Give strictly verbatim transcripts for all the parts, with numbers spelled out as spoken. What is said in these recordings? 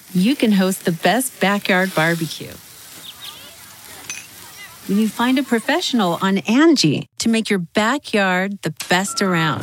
you can host the best backyard barbecue. When you find a professional on Angie to make your backyard the best around.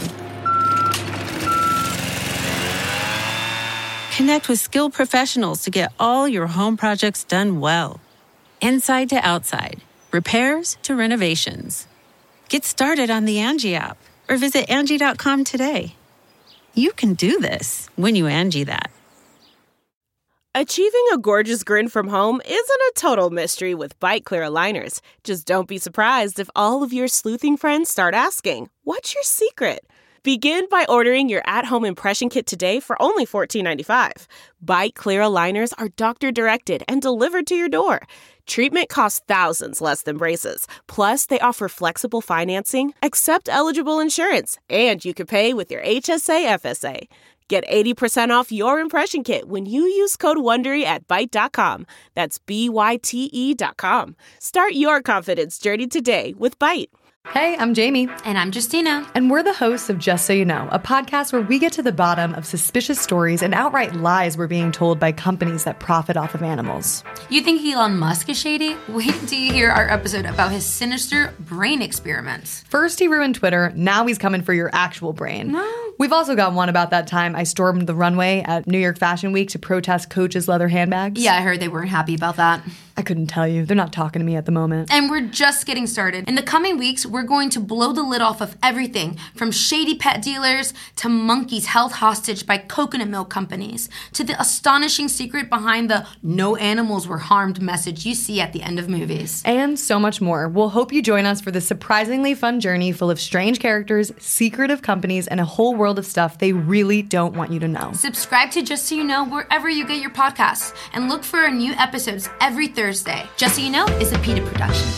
Connect with skilled professionals to get all your home projects done well. Inside to outside, repairs to renovations. Get started on the Angie app or visit Angie dot com today. You can do this when you Angie that. Achieving a gorgeous grin from home isn't a total mystery with Byte Clear aligners. Just don't be surprised if all of your sleuthing friends start asking, "What's your secret?" Begin by ordering your at-home impression kit today for only fourteen ninety-five. Byte Clear aligners are doctor-directed and delivered to your door. Treatment costs thousands less than braces. Plus, they offer flexible financing, accept eligible insurance, and you can pay with your H S A F S A. Get eighty percent off your impression kit when you use code WONDERY at Byte dot com. That's B Y T E dot com. Start your confidence journey today with Byte. Hey, I'm Jamie. And I'm Justina. And we're the hosts of Just So You Know, a podcast where we get to the bottom of suspicious stories and outright lies we're being told by companies that profit off of animals. You think Elon Musk is shady? Wait till you hear our episode about his sinister brain experiments. First he ruined Twitter, now he's coming for your actual brain. No. We've also got one about that time I stormed the runway at New York Fashion Week to protest Coach's leather handbags. Yeah, I heard they weren't happy about that. I couldn't tell you. They're not talking to me at the moment. And we're just getting started. In the coming weeks, we're going to blow the lid off of everything from shady pet dealers to monkeys held hostage by coconut milk companies to the astonishing secret behind the "no animals were harmed" message you see at the end of movies. And so much more. We'll hope you join us for this surprisingly fun journey full of strange characters, secretive companies, and a whole world of stuff they really don't want you to know. Subscribe to Just So You Know wherever you get your podcasts and look for our new episodes every Thursday. Just So You Know is a PETA production.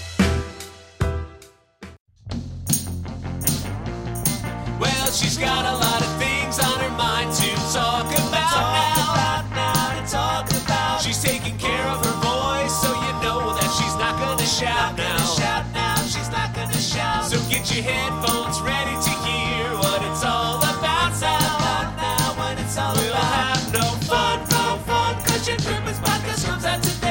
Well, she's got a lot of things on her mind to talk about, talk now. about now. To talk about. She's taking care of her voice, so you know that she's not gonna shout not now. Gonna shout now. She's not gonna shout. So get your headphones ready to hear what it's all about now. About now, when it's all we'll about. Have no fun, no fun, 'cause your Christmas podcast comes out today.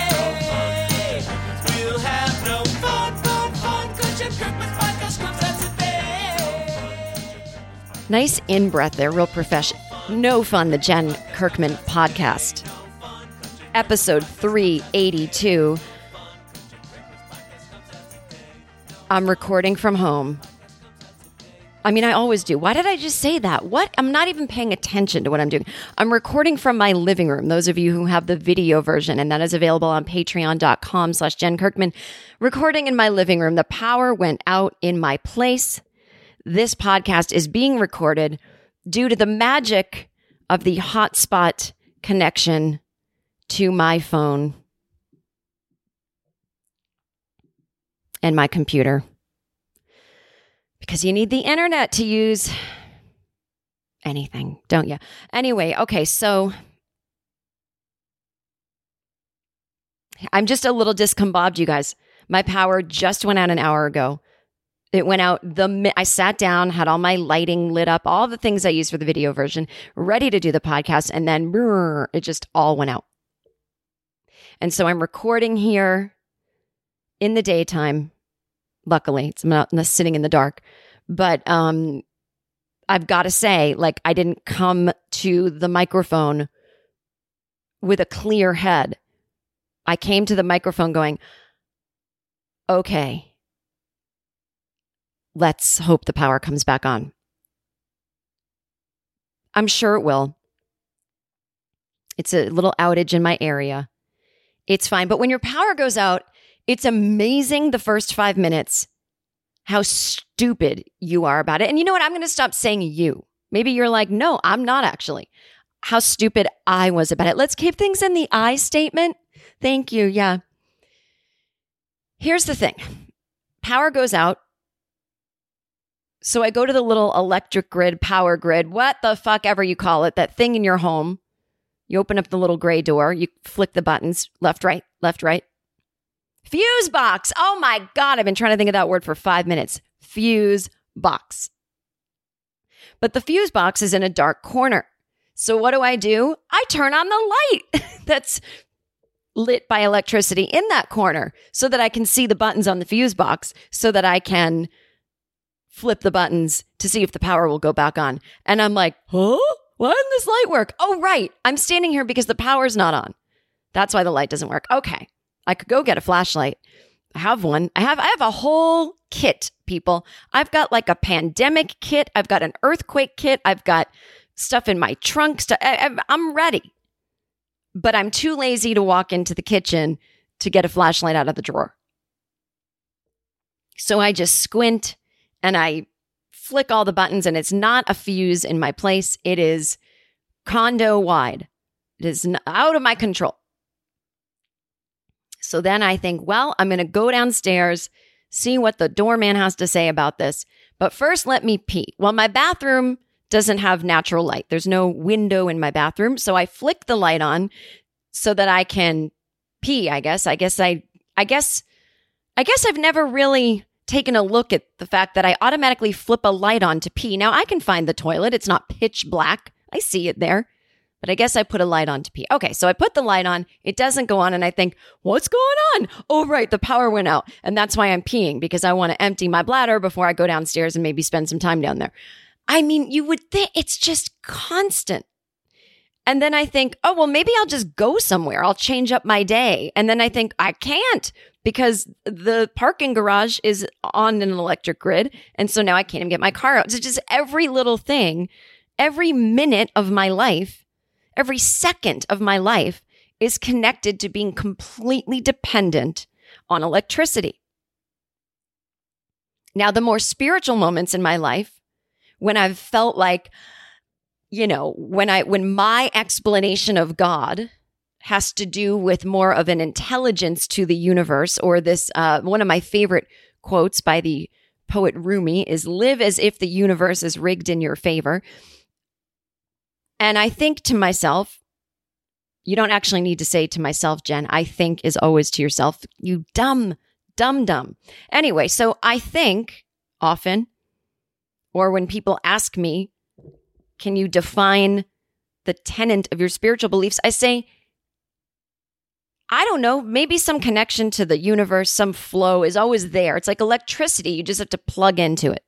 We'll have no fun, no fun, 'cause your Christmas podcast comes out today. Nice in-breath there, real professional. No Fun, the Jen Kirkman podcast. Episode three eighty-two. I'm recording from home. I mean, I always do. Why did I just say that? What? I'm not even paying attention to what I'm doing. I'm recording from my living room. Those of you who have the video version, and that is available on patreon.com slash Jen Kirkman. Recording in my living room. The power went out in my place. This podcast is being recorded due to the magic of the hotspot connection to my phone and my computer. Because you need the internet to use anything, don't you? Anyway, okay, so I'm just a little discombobulated, you guys. My power just went out an hour ago. It went out the mi- I sat down, had all my lighting lit up, all the things I use for the video version, ready to do the podcast, and then brrr, it just all went out. And so I'm recording here in the daytime. Luckily, it's not sitting in the dark. But um, I've got to say, like, I didn't come to the microphone with a clear head. I came to the microphone going, okay, let's hope the power comes back on. I'm sure it will. It's a little outage in my area. It's fine. But when your power goes out, it's amazing the first five minutes how stupid you are about it. And you know what? I'm going to stop saying you. Maybe you're like, no, I'm not actually. How stupid I was about it. Let's keep things in the I statement. Thank you. Yeah. Here's the thing. Power goes out. So I go to the little electric grid, power grid, what the fuck ever you call it, that thing in your home. You open up the little gray door. You flick the buttons, left, right, left, right. Fuse box. Oh my God. I've been trying to think of that word for five minutes. Fuse box. But the fuse box is in a dark corner. So what do I do? I turn on the light that's lit by electricity in that corner so that I can see the buttons on the fuse box so that I can flip the buttons to see if the power will go back on. And I'm like, huh? Why doesn't this light work? Oh, right. I'm standing here because the power's not on. That's why the light doesn't work. Okay. I could go get a flashlight. I have one. I have I have a whole kit, people. I've got like a pandemic kit. I've got an earthquake kit. I've got stuff in my trunk. Stu- I, I'm ready. But I'm too lazy to walk into the kitchen to get a flashlight out of the drawer. So I just squint and I flick all the buttons, and it's not a fuse in my place. It is condo wide. It is out of my control. So then I think, well, I'm going to go downstairs, see what the doorman has to say about this. But first, let me pee. Well, my bathroom doesn't have natural light. There's no window in my bathroom. So I flick the light on so that I can pee, I guess. I guess I, I guess, I guess I've never really taken a look at the fact that I automatically flip a light on to pee. Now I can find the toilet. It's not pitch black. I see it there. But I guess I put a light on to pee. Okay, so I put the light on. It doesn't go on. And I think, what's going on? Oh, right. The power went out. And that's why I'm peeing, because I want to empty my bladder before I go downstairs and maybe spend some time down there. I mean, you would think it's just constant. And then I think, oh, well, maybe I'll just go somewhere. I'll change up my day. And then I think I can't because the parking garage is on an electric grid. And so now I can't even get my car out. So just every little thing, every minute of my life, every second of my life is connected to being completely dependent on electricity. Now, the more spiritual moments in my life, when I've felt like, you know, when I when my explanation of God has to do with more of an intelligence to the universe, or this, uh, one of my favorite quotes by the poet Rumi is, live as if the universe is rigged in your favor. And I think to myself, you don't actually need to say to myself, Jen, I think is always to yourself, you dumb, dumb, dumb. Anyway, so I think often, or when people ask me, can you define the tenet of your spiritual beliefs? I say, I don't know, maybe some connection to the universe, some flow is always there. It's like electricity. You just have to plug into it.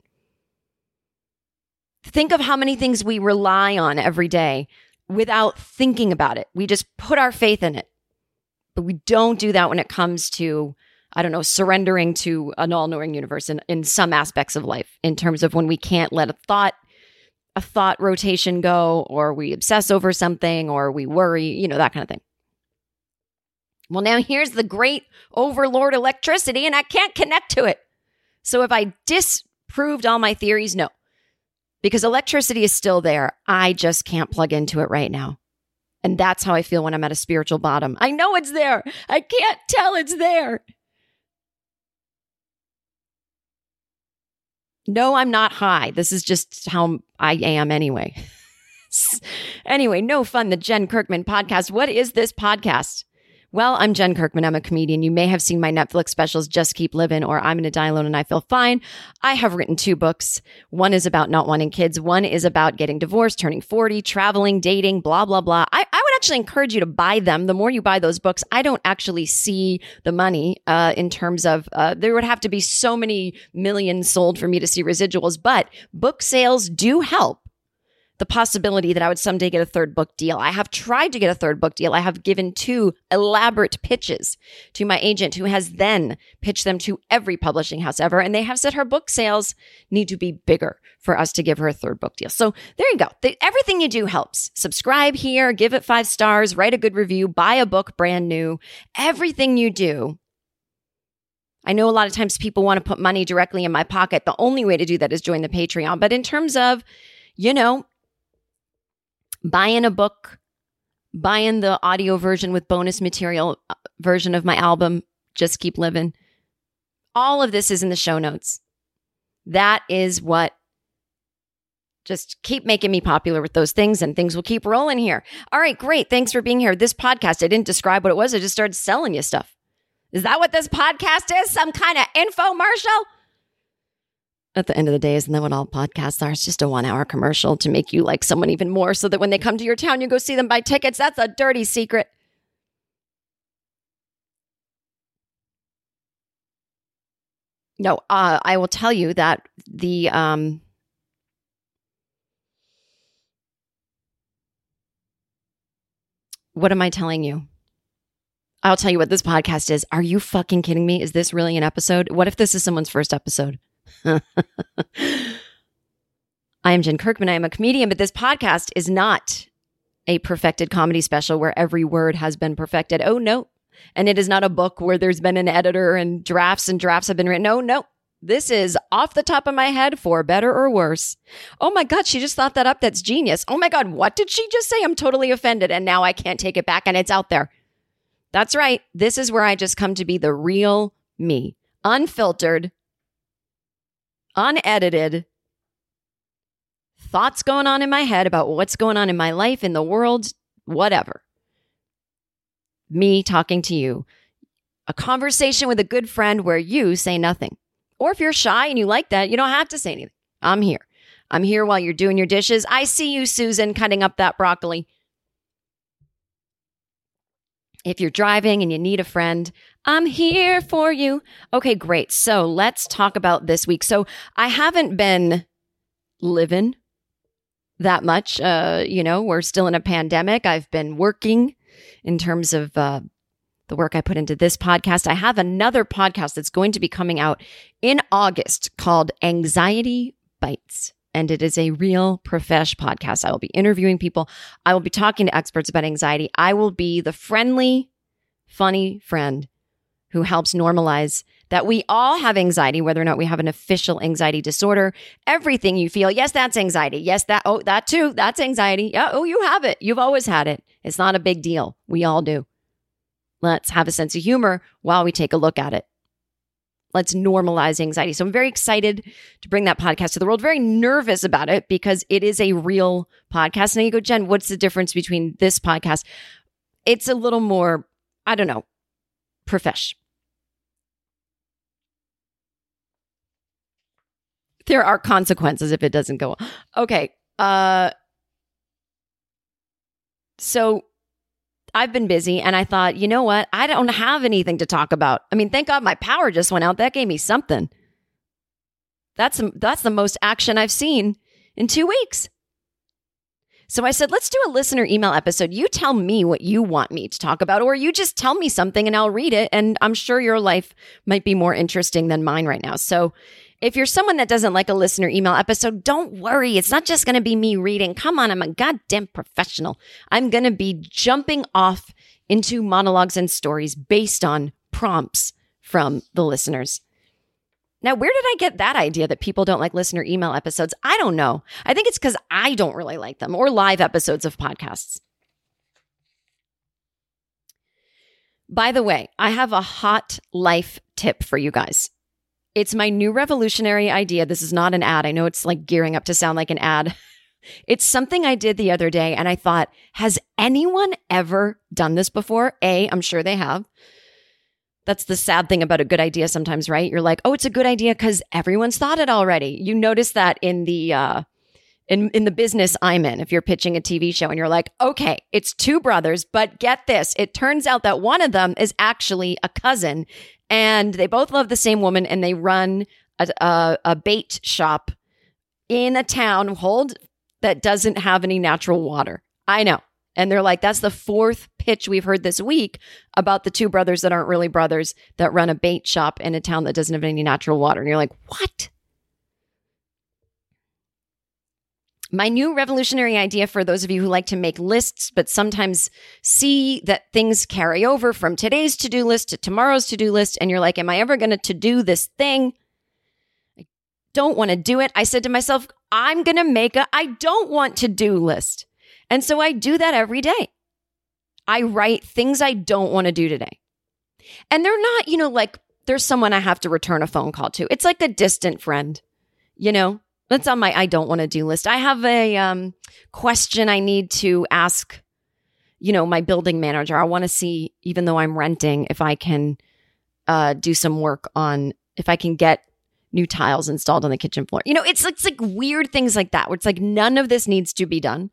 Think of how many things we rely on every day without thinking about it. We just put our faith in it. But we don't do that when it comes to, I don't know, surrendering to an all-knowing universe in, in some aspects of life, in terms of when we can't let a thought, a thought rotation go, or we obsess over something, or we worry, you know, that kind of thing. Well, now here's the great overlord electricity, and I can't connect to it. So if I disproved all my theories, no. Because electricity is still there. I just can't plug into it right now. And that's how I feel when I'm at a spiritual bottom. I know it's there. I can't tell it's there. No, I'm not high. This is just how I am anyway. Anyway, no fun, the Jen Kirkman podcast. What is this podcast? Well, I'm Jen Kirkman. I'm a comedian. You may have seen my Netflix specials, Just Keep Living, or I'm Gonna Die Alone and I Feel Fine. I have written two books. One is about not wanting kids. One is about getting divorced, turning forty, traveling, dating, blah, blah, blah. I, I would actually encourage you to buy them. The more you buy those books, I don't actually see the money uh, in terms of, uh, there would have to be so many millions sold for me to see residuals, but book sales do help the possibility that I would someday get a third book deal. I have tried to get a third book deal. I have given two elaborate pitches to my agent, who has then pitched them to every publishing house ever. And they have said her book sales need to be bigger for us to give her a third book deal. So there you go. The, everything you do helps. Subscribe here, give it five stars, write a good review, buy a book brand new. Everything you do. I know a lot of times people want to put money directly in my pocket. The only way to do that is join the Patreon. But in terms of, you know, buying a book, buying the audio version with bonus material uh, version of my album, Just Keep Living. All of this is in the show notes. That is what, just keep making me popular with those things, and things will keep rolling here. All right, great. Thanks for being here. This podcast, I didn't describe what it was. I just started selling you stuff. Is that what this podcast is? Some kind of infomercial? at the end of the day, isn't that what all podcasts are? It's just a one hour commercial to make you like someone even more so that when they come to your town, you go see them, buy tickets. That's a dirty secret. No, uh, I will tell you that the, um, what am I telling you? I'll tell you what this podcast is. Are you fucking kidding me? Is this really an episode? What if this is someone's first episode? I am Jen Kirkman. I am a comedian, but this podcast is not a perfected comedy special where every word has been perfected. Oh, no. And it is not a book where there's been an editor and drafts and drafts have been written. No, no. This is off the top of my head, for better or worse. Oh my God, she just thought that up. That's genius. Oh my God, what did she just say? I'm totally offended. And now I can't take it back and it's out there. That's right. This is where I just come to be the real me. Unfiltered, unedited, thoughts going on in my head about what's going on in my life, in the world, whatever. Me talking to you. A conversation with a good friend where you say nothing. Or if you're shy and you like that, you don't have to say anything. I'm here. I'm here while you're doing your dishes. I see you, Susan, cutting up that broccoli. If you're driving and you need a friend, I'm here for you. Okay, great. So let's talk about this week. So I haven't been living that much. Uh, you know, we're still in a pandemic. I've been working in terms of uh, the work I put into this podcast. I have another podcast that's going to be coming out in August called Anxiety Bites. And it is a real profesh podcast. I will be interviewing people. I will be talking to experts about anxiety. I will be the friendly, funny friend who helps normalize that we all have anxiety, whether or not we have an official anxiety disorder. Everything you feel, yes, that's anxiety. Yes, that, oh, that too, that's anxiety. Yeah, oh, you have it. You've always had it. It's not a big deal. We all do. Let's have a sense of humor while we take a look at it. Let's normalize anxiety. So I'm very excited to bring that podcast to the world. Very nervous about it because it is a real podcast. Now you go, Jen, what's the difference between this podcast? It's a little more, I don't know, profesh. There are consequences if it doesn't go well. Okay. Uh, so I've been busy and I thought, you know what? I don't have anything to talk about. I mean, thank God my power just went out. That gave me something. That's, that's the most action I've seen in two weeks. So I said, let's do a listener email episode. You tell me what you want me to talk about, or you just tell me something and I'll read it. And I'm sure your life might be more interesting than mine right now. So if you're someone that doesn't like a listener email episode, don't worry. It's not just going to be me reading. Come on, I'm a goddamn professional. I'm going to be jumping off into monologues and stories based on prompts from the listeners. Now, where did I get that idea that people don't like listener email episodes? I don't know. I think it's because I don't really like them, or live episodes of podcasts. By the way, I have a hot life tip for you guys. It's my new revolutionary idea. This is not an ad. I know it's like gearing up to sound like an ad. It's something I did the other day and I thought, has anyone ever done this before? A, I'm sure they have. That's the sad thing about a good idea sometimes, right? You're like, oh, it's a good idea because everyone's thought it already. You notice that in the uh, in, in the business I'm in, if you're pitching a T V show and you're like, okay, it's two brothers, but get this. It turns out that one of them is actually a cousin. And they both love the same woman and they run a, a, a bait shop in a town hold that doesn't have any natural water. I know. And they're like, that's the fourth pitch we've heard this week about the two brothers that aren't really brothers that run a bait shop in a town that doesn't have any natural water. And you're like, what? My new revolutionary idea for those of you who like to make lists, but sometimes see that things carry over from today's to-do list to tomorrow's to-do list. And you're like, am I ever going to to-do this thing? I don't want to do it. I said to myself, I'm going to make a I don't want to-do list. And so I do that every day. I write things I don't want to do today. And they're not, you know, like there's someone I have to return a phone call to. It's like a distant friend, you know? That's on my I don't want to do list. I have a um, question I need to ask, you know, my building manager. I want to see, even though I'm renting, if I can uh, do some work on, if I can get new tiles installed on the kitchen floor. You know, it's, it's like weird things like that, where it's like none of this needs to be done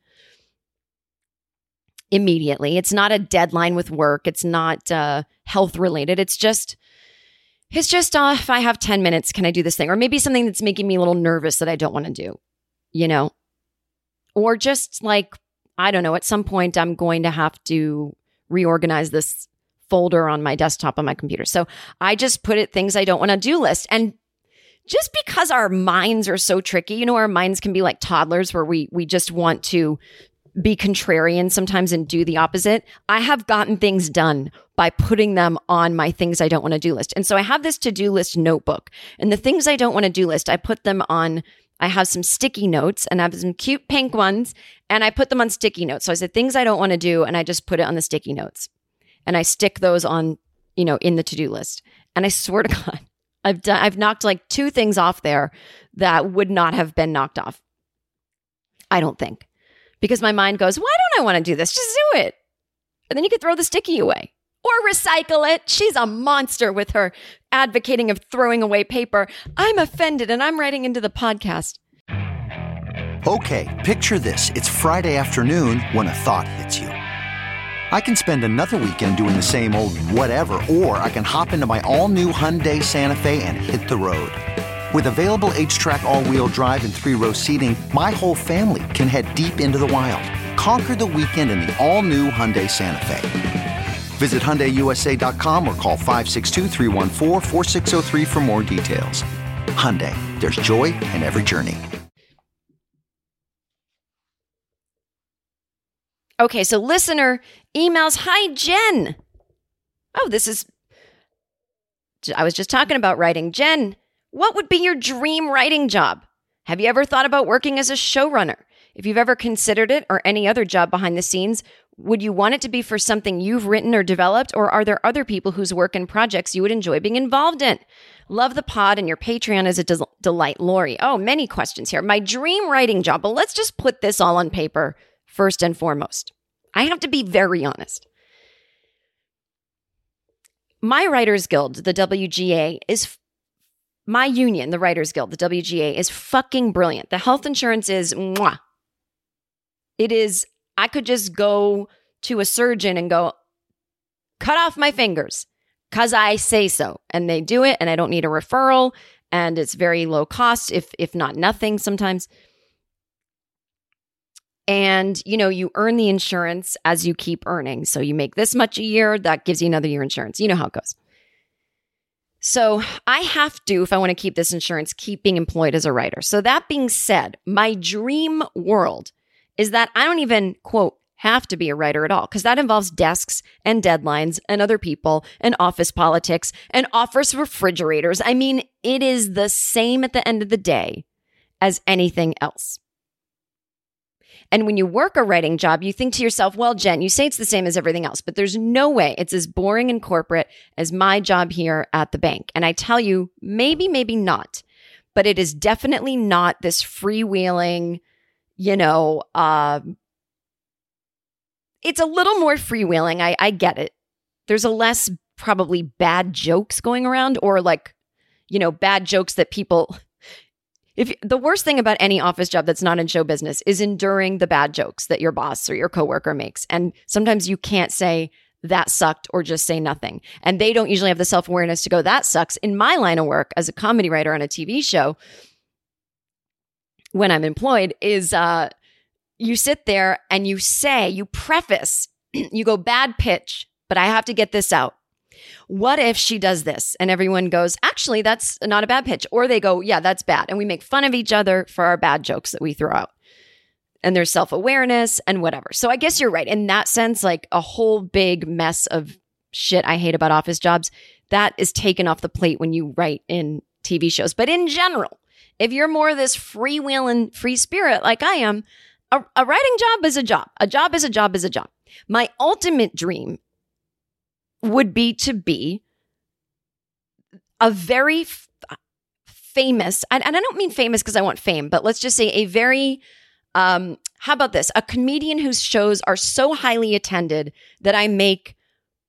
immediately. It's not a deadline with work. It's not uh, health related. It's just, it's just, uh, if I have ten minutes, can I do this thing? Or maybe something that's making me a little nervous that I don't want to do, you know? Or just like, I don't know, at some point I'm going to have to reorganize this folder on my desktop on my computer. So I just put it things I don't want to do list. And just because our minds are so tricky, you know, our minds can be like toddlers where we we just want to be contrarian sometimes and do the opposite. I have gotten things done by putting them on my things I don't want to do list. And so I have this to-do list notebook, and the things I don't want to do list, I put them on, I have some sticky notes, and I have some cute pink ones, and I put them on sticky notes. So I said things I don't want to do, and I just put it on the sticky notes. And I stick those on, you know, in the to-do list. And I swear to God, I've done, I've knocked like two things off there that would not have been knocked off. I don't think. Because my mind goes, why don't I want to do this? Just do it. And then you could throw the sticky away or recycle it. She's a monster with her advocating of throwing away paper. I'm offended and I'm writing into the podcast. Okay, picture this. It's Friday afternoon when a thought hits you. I can spend another weekend doing the same old whatever, or I can hop into my all-new Hyundai Santa Fe and hit the road. With available H-Track all-wheel drive and three-row seating, my whole family can head deep into the wild. Conquer the weekend in the all-new Hyundai Santa Fe. Visit Hyundai U S A dot com or call five six two, three one four, four six zero three for more details. Hyundai, there's joy in every journey. Okay, so listener emails, hi, Jen. Oh, this is, I was just talking about writing. Jen, what would be your dream writing job? Have you ever thought about working as a showrunner? If you've ever considered it or any other job behind the scenes, would you want it to be for something you've written or developed, or are there other people whose work and projects you would enjoy being involved in? Love the pod, and your Patreon is a del- delight, Lori. Oh, many questions here. My dream writing job, but let's just put this all on paper first and foremost. I have to be very honest. My Writers Guild, the W G A, is my union, the Writers Guild, the W G A, is fucking brilliant. The health insurance is mwah. It is, I could just go to a surgeon and go, cut off my fingers because I say so. And they do it, and I don't need a referral, and it's very low cost, if if not nothing sometimes. And, you know, you earn the insurance as you keep earning. So you make this much a year, that gives you another year insurance. You know how it goes. So I have to, if I want to keep this insurance, keep being employed as a writer. So that being said, my dream world is that I don't even, quote, have to be a writer at all, because that involves desks and deadlines and other people and office politics and office refrigerators. I mean, it is the same at the end of the day as anything else. And when you work a writing job, you think to yourself, well, Jen, you say it's the same as everything else, but there's no way it's as boring and corporate as my job here at the bank. And I tell you, maybe, maybe not, but it is definitely not this freewheeling, you know, uh, it's a little more freewheeling. I, I get it. There's a less probably bad jokes going around, or like, you know, bad jokes that people... If the worst thing about any office job that's not in show business is enduring the bad jokes that your boss or your coworker makes. And sometimes you can't say that sucked or just say nothing. And they don't usually have the self-awareness to go, that sucks. In my line of work as a comedy writer on a T V show, when I'm employed, is uh, you sit there and you say, you preface, you go, bad pitch, but I have to get this out. What if she does this? And everyone goes, actually, that's not a bad pitch. Or they go, yeah, that's bad. And we make fun of each other for our bad jokes that we throw out. And there's self-awareness and whatever. So I guess you're right. In that sense, like a whole big mess of shit I hate about office jobs, that is taken off the plate when you write in T V shows. But in general, if you're more this freewheeling free spirit like I am, a, a writing job is a job. A job is a job is a job. My ultimate dream would be to be a very f- famous, and, and I don't mean famous because I want fame, but let's just say a very, um, how about this? A comedian whose shows are so highly attended that I make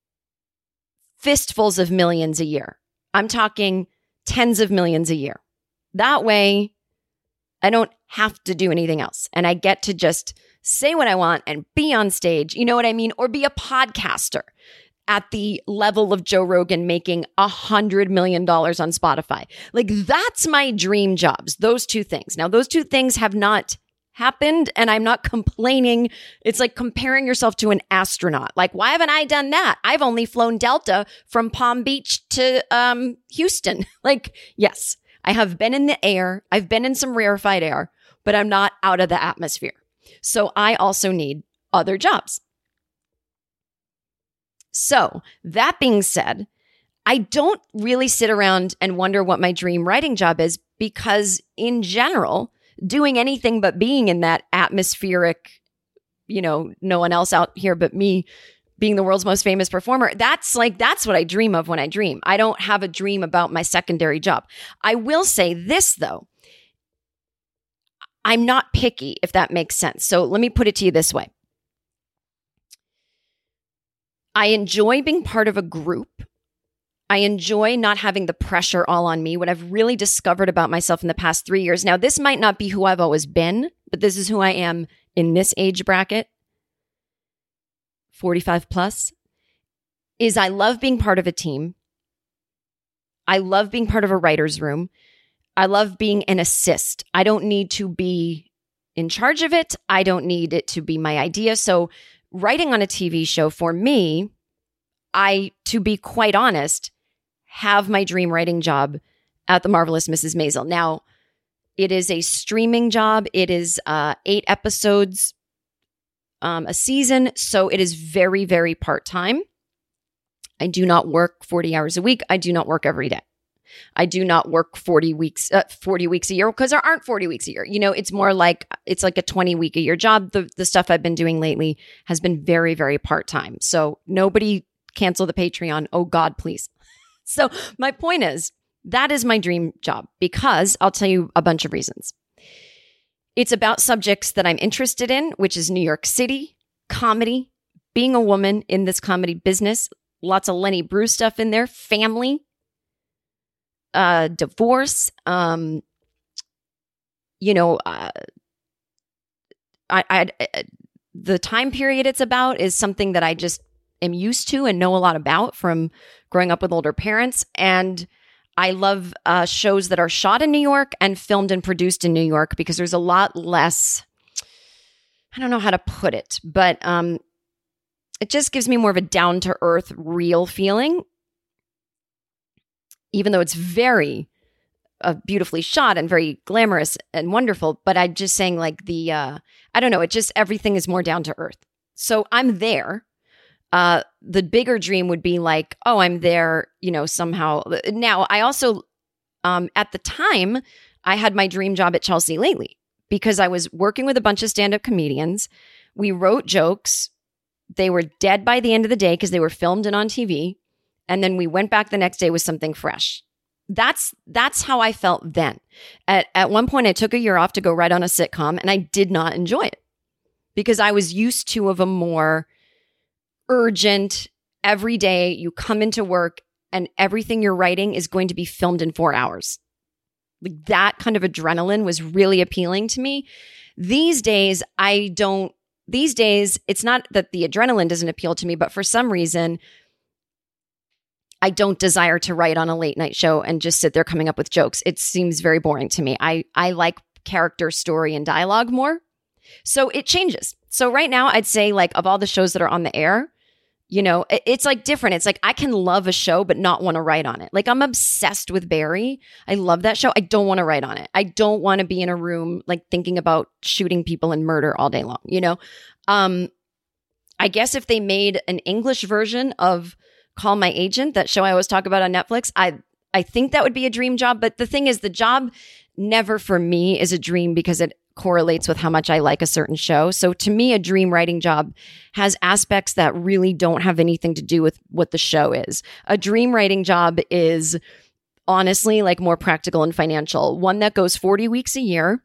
fistfuls of millions a year. I'm talking tens of millions a year. That way, I don't have to do anything else. And I get to just say what I want and be on stage, you know what I mean? Or be a podcaster at the level of Joe Rogan making a hundred million dollars on Spotify. Like, that's my dream jobs, those two things. Now, those two things have not happened, and I'm not complaining. It's like comparing yourself to an astronaut. Like, why haven't I done that? I've only flown Delta from Palm Beach to um, Houston. Like, yes, I have been in the air. I've been in some rarefied air, but I'm not out of the atmosphere. So I also need other jobs. So that being said, I don't really sit around and wonder what my dream writing job is, because in general, doing anything but being in that atmospheric, you know, no one else out here but me being the world's most famous performer, that's like, that's what I dream of when I dream. I don't have a dream about my secondary job. I will say this, though. I'm not picky, if that makes sense. So let me put it to you this way. I enjoy being part of a group. I enjoy not having the pressure all on me. What I've really discovered about myself in the past three years, now this might not be who I've always been, but this is who I am in this age bracket, forty-five plus, is I love being part of a team. I love being part of a writer's room. I love being an assist. I don't need to be in charge of it. I don't need it to be my idea. So writing on a T V show for me, I, to be quite honest, have my dream writing job at The Marvelous Missus Maisel. Now, it is a streaming job. It is uh, eight episodes um, a season. So it is very, very part-time. I do not work forty hours a week. I do not work every day. I do not work forty weeks, uh, forty weeks a year, because there aren't forty weeks a year. You know, it's more like, it's like a twenty week a year job. The, the stuff I've been doing lately has been very, very part-time. So nobody cancel the Patreon. Oh God, please. So my point is, that is my dream job, because I'll tell you a bunch of reasons. It's about subjects that I'm interested in, which is New York City, comedy, being a woman in this comedy business, lots of Lenny Bruce stuff in there, family, uh, divorce, um, you know, uh, I, I, I, the time period it's about is something that I just am used to and know a lot about from growing up with older parents. And I love uh, shows that are shot in New York and filmed and produced in New York, because there's a lot less, I don't know how to put it, but um, it just gives me more of a down-to-earth, real feeling, even though it's very uh, beautifully shot and very glamorous and wonderful. But I'm just saying, like, the, uh, I don't know, it just, everything is more down-to-earth. So I'm there. Uh, the bigger dream would be like, oh, I'm there, you know, somehow. Now, I also, um, at the time, I had my dream job at Chelsea Lately, because I was working with a bunch of stand-up comedians. We wrote jokes. They were dead by the end of the day because they were filmed and on T V. And then we went back the next day with something fresh. That's that's how I felt then. At, at one point, I took a year off to go write on a sitcom, and I did not enjoy it, because I was used to of a more urgent, every day you come into work and everything you're writing is going to be filmed in four hours. Like, that kind of adrenaline was really appealing to me. These days, I don't, these days, it's not that the adrenaline doesn't appeal to me, but for some reason, I don't desire to write on a late night show and just sit there coming up with jokes. It seems very boring to me. I, I like character, story, and dialogue more. So it changes. So right now, I'd say, like, of all the shows that are on the air, you know, it's like different. It's like I can love a show but not want to write on it. Like, I'm obsessed with Barry. I love that show. I don't want to write on it. I don't want to be in a room like thinking about shooting people and murder all day long, you know? Um, I guess if they made an English version of Call My Agent, that show I always talk about on Netflix, I I think that would be a dream job. But the thing is, the job never for me is a dream, because it correlates with how much I like a certain show. So to me, a dream writing job has aspects that really don't have anything to do with what the show is. A dream writing job is honestly like more practical and financial. One that goes forty weeks a year.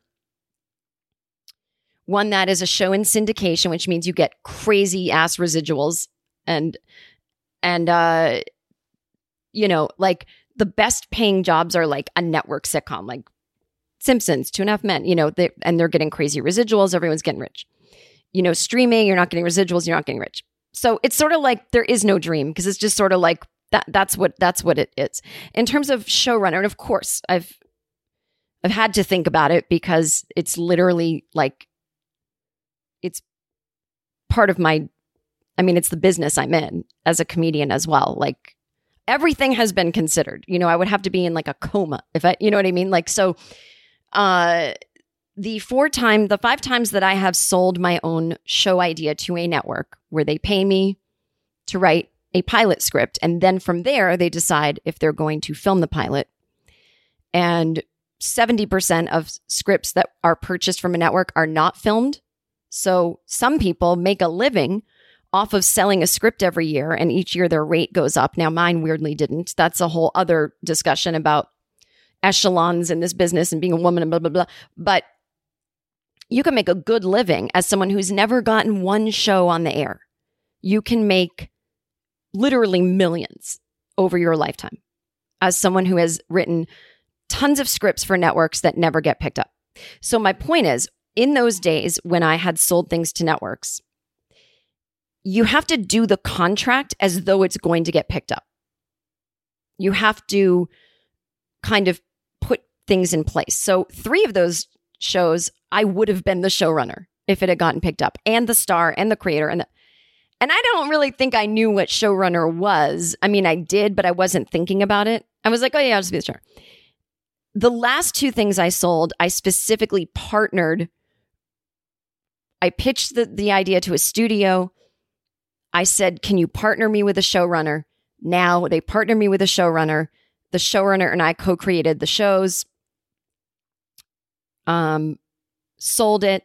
One that is a show in syndication, which means you get crazy ass residuals and, and, uh, you know, like the best paying jobs are like a network sitcom, like Simpsons, Two and a Half Men, you know, they, and they're getting crazy residuals. Everyone's getting rich. You know, streaming, you're not getting residuals, you're not getting rich. So it's sort of like there is no dream because it's just sort of like that. That's what that's what it is. In terms of showrunner, and of course, I've I've had to think about it because it's literally like it's part of my. I mean, it's the business I'm in as a comedian as well. Like everything has been considered. You know, I would have to be in like a coma if I, you know what I mean? Like so. Uh, the four time, the five times that I have sold my own show idea to a network where they pay me to write a pilot script. And then from there, they decide if they're going to film the pilot. And seventy percent of scripts that are purchased from a network are not filmed. So some people make a living off of selling a script every year. And each year their rate goes up. Now mine weirdly didn't. That's a whole other discussion about echelons in this business and being a woman and blah, blah, blah. But you can make a good living as someone who's never gotten one show on the air. You can make literally millions over your lifetime as someone who has written tons of scripts for networks that never get picked up. So my point is, in those days when I had sold things to networks, you have to do the contract as though it's going to get picked up. You have to kind of put things in place. So three of those shows, I would have been the showrunner if it had gotten picked up, and the star and the creator. And the, and I don't really think I knew what showrunner was. I mean, I did, but I wasn't thinking about it. I was like, oh yeah, I'll just be the showrunner. The last two things I sold, I specifically partnered. I pitched the, the idea to a studio. I said, can you partner me with a showrunner? Now they partner me with a showrunner. The showrunner and I co-created the shows, um, sold it.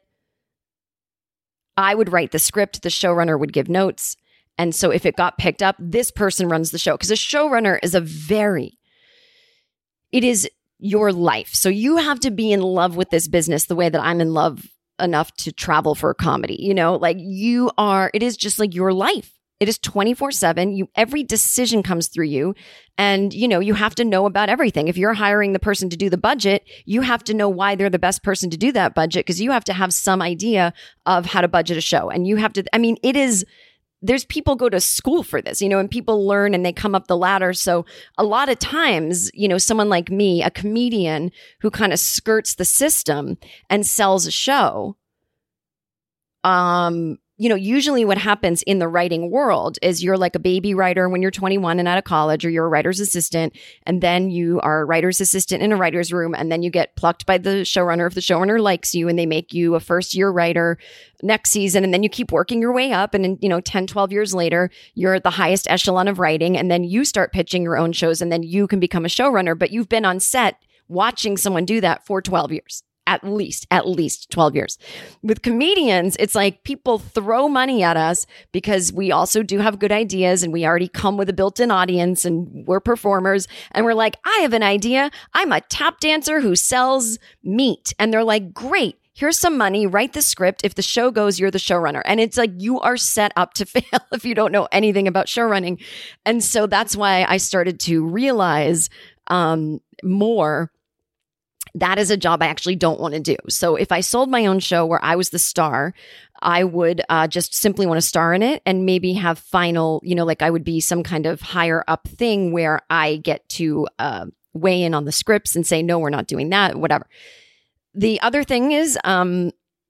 I would write the script. The showrunner would give notes. And so if it got picked up, this person runs the show. Because a showrunner is a very, it is your life. So you have to be in love with this business the way that I'm in love enough to travel for a comedy. You know, like you are, it is just like your life. It is twenty-four seven. You, every decision comes through you. And, you know, you have to know about everything. If you're hiring the person to do the budget, you have to know why they're the best person to do that budget, because you have to have some idea of how to budget a show. And you have to, I mean, it is, there's people go to school for this, you know, and people learn and they come up the ladder. So a lot of times, you know, someone like me, a comedian who kind of skirts the system and sells a show, um, you know, usually what happens in the writing world is you're like a baby writer when you're twenty-one and out of college, or you're a writer's assistant, and then you are a writer's assistant in a writer's room, and then you get plucked by the showrunner if the showrunner likes you, and they make you a first year writer next season, and then you keep working your way up, and then, you know, ten, twelve years later, you're at the highest echelon of writing, and then you start pitching your own shows, and then you can become a showrunner, but you've been on set watching someone do that for twelve years. At least, at least twelve years. With comedians, it's like people throw money at us because we also do have good ideas and we already come with a built-in audience and we're performers. And we're like, I have an idea. I'm a tap dancer who sells meat. And they're like, great. Here's some money. Write the script. If the show goes, you're the showrunner. And it's like you are set up to fail if you don't know anything about showrunning. And so that's why I started to realize um, more that is a job I actually don't want to do. So if I sold my own show where I was the star, I would uh, just simply want to star in it and maybe have final, you know, like I would be some kind of higher up thing where I get to uh, weigh in on the scripts and say, no, we're not doing that, whatever. The other thing is, um,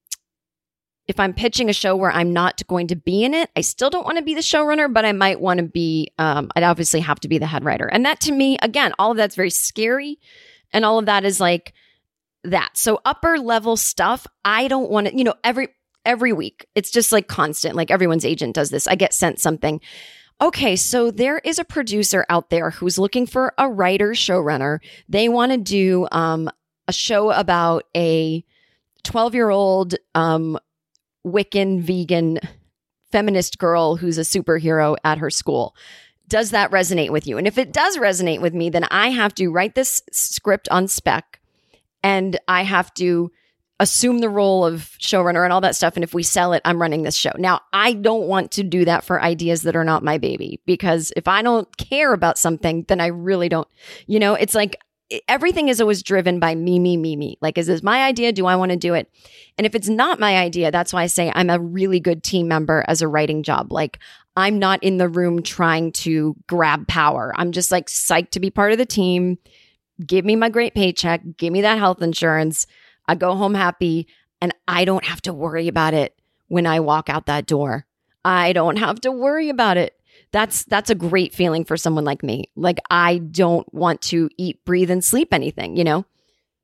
if I'm pitching a show where I'm not going to be in it, I still don't want to be the showrunner, but I might want to be, um, I'd obviously have to be the head writer. And that to me, again, all of that's very scary. And all of that is like that. So upper level stuff, I don't want to, you know, every every week, it's just like constant, like everyone's agent does this. I get sent something. Okay, so there is a producer out there who's looking for a writer, showrunner. They want to do um, a show about a twelve-year-old um, Wiccan, vegan, feminist girl who's a superhero at her school. Does that resonate with you? And if it does resonate with me, then I have to write this script on spec and I have to assume the role of showrunner and all that stuff. And if we sell it, I'm running this show. Now, I don't want to do that for ideas that are not my baby, because if I don't care about something, then I really don't, you know, it's like everything is always driven by me, me, me, me. Like, is this my idea? Do I want to do it? And if it's not my idea, that's why I say I'm a really good team member as a writing job. Like, I'm not in the room trying to grab power. I'm just like psyched to be part of the team. Give me my great paycheck. Give me that health insurance. I go home happy and I don't have to worry about it when I walk out that door. I don't have to worry about it. That's that's a great feeling for someone like me. Like, I don't want to eat, breathe, and sleep anything, you know?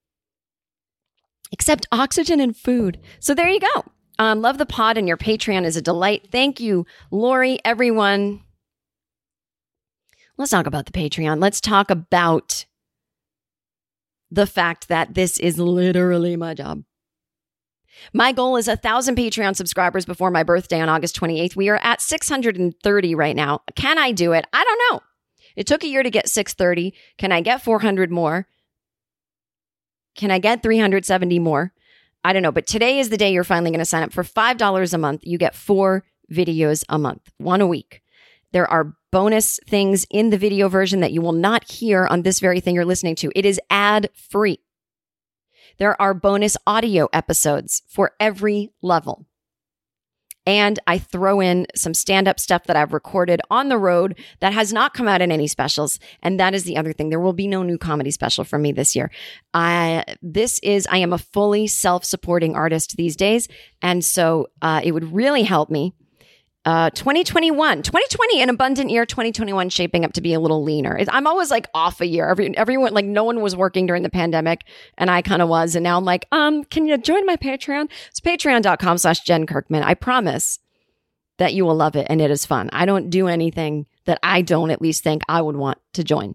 Except oxygen and food. So there you go. Um, love the pod, and your Patreon is a delight. Thank you, Lori, everyone. Let's talk about the Patreon. Let's talk about the fact that this is literally my job. My goal is a thousand Patreon subscribers before my birthday on August twenty-eighth. We are at six hundred thirty right now. Can I do it? I don't know. It took a year to get six hundred thirty. Can I get four hundred more? Can I get three hundred seventy more? I don't know. But today is the day you're finally going to sign up. For five dollars a month, you get four videos a month, one a week. There are bonus things in the video version that you will not hear on this very thing you're listening to. It is ad-free. There are bonus audio episodes for every level. And I throw in some stand-up stuff that I've recorded on the road that has not come out in any specials. And that is the other thing. There will be no new comedy special from me this year. I, this is, I am a fully self-supporting artist these days. And so uh, it would really help me. Uh, twenty twenty-one, twenty twenty, an abundant year, twenty twenty-one shaping up to be a little leaner. It's, I'm always like off a year. Every, everyone, like no one was working during the pandemic and I kind of was. And now I'm like, um, can you join my Patreon? It's patreon.com slash Jen Kirkman. I promise that you will love it and it is fun. I don't do anything that I don't at least think I would want to join.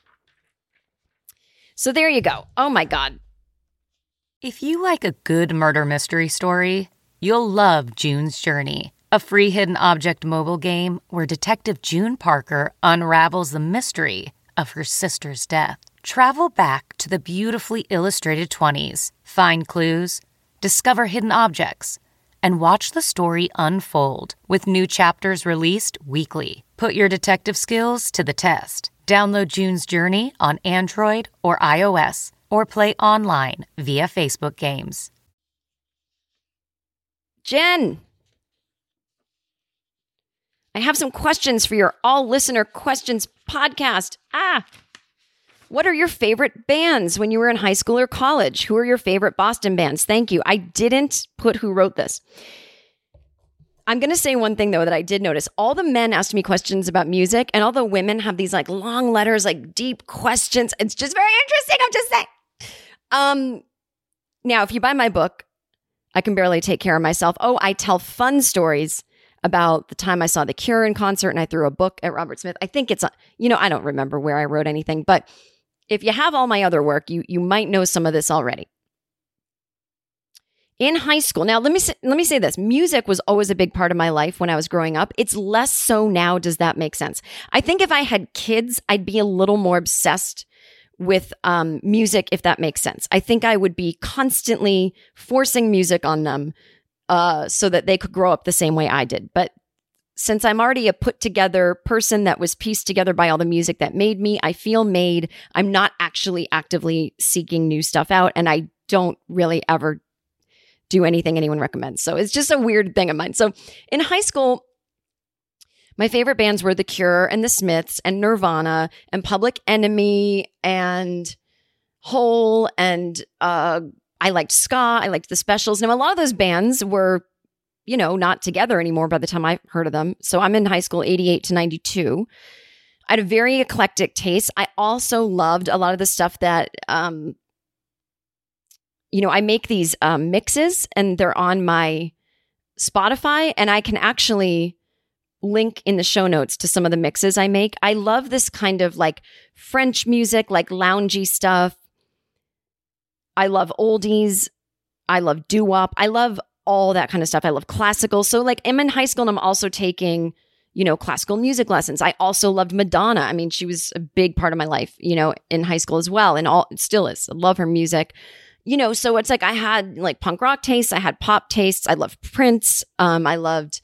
So there you go. Oh my God. If you like a good murder mystery story, you'll love June's Journey, a free hidden object mobile game where Detective June Parker unravels the mystery of her sister's death. Travel back to the beautifully illustrated twenties, find clues, discover hidden objects, and watch the story unfold with new chapters released weekly. Put your detective skills to the test. Download June's Journey on Android or iOS, or play online via Facebook Games. Jen, I have some questions for your All Listener Questions podcast. Ah, what are your favorite bands when you were in high school or college? Who are your favorite Boston bands? Thank you. I didn't put who wrote this. I'm going to say one thing, though, that I did notice. All the men asked me questions about music, and all the women have these like long letters, like deep questions. It's just very interesting. I'm just saying. Um, now, if you buy my book, I Can Barely Take Care of Myself. Oh, I tell fun stories about the time I saw The Cure in concert and I threw a book at Robert Smith. I think it's, you know, I don't remember where I wrote anything, but if you have all my other work, you you might know some of this already. In high school, now let me say, let me say this, music was always a big part of my life when I was growing up. It's less so now. Does that make sense? I think if I had kids, I'd be a little more obsessed with um, music, if that makes sense. I think I would be constantly forcing music on them uh, so that they could grow up the same way I did. But since I'm already a put together person that was pieced together by all the music that made me, I feel made. I'm not actually actively seeking new stuff out, and I don't really ever do anything anyone recommends. So it's just a weird thing of mine. So in high school, my favorite bands were The Cure and The Smiths and Nirvana and Public Enemy and Hole, and uh, I liked ska. I liked The Specials. Now, a lot of those bands were, you know, not together anymore by the time I heard of them. So I'm in high school, eighty-eight to ninety-two. I had a very eclectic taste. I also loved a lot of the stuff that, um, you know, I make these um, mixes and they're on my Spotify, and I can actually link in the show notes to some of the mixes I make. I love this kind of like French music, like loungy stuff. I love oldies. I love doo-wop. I love all that kind of stuff. I love classical. So like I'm in high school and I'm also taking, you know, classical music lessons. I also loved Madonna. I mean, she was a big part of my life, you know, in high school as well. And all still is. I love her music. You know, so it's like I had like punk rock tastes. I had pop tastes. I loved Prince. Um, I loved,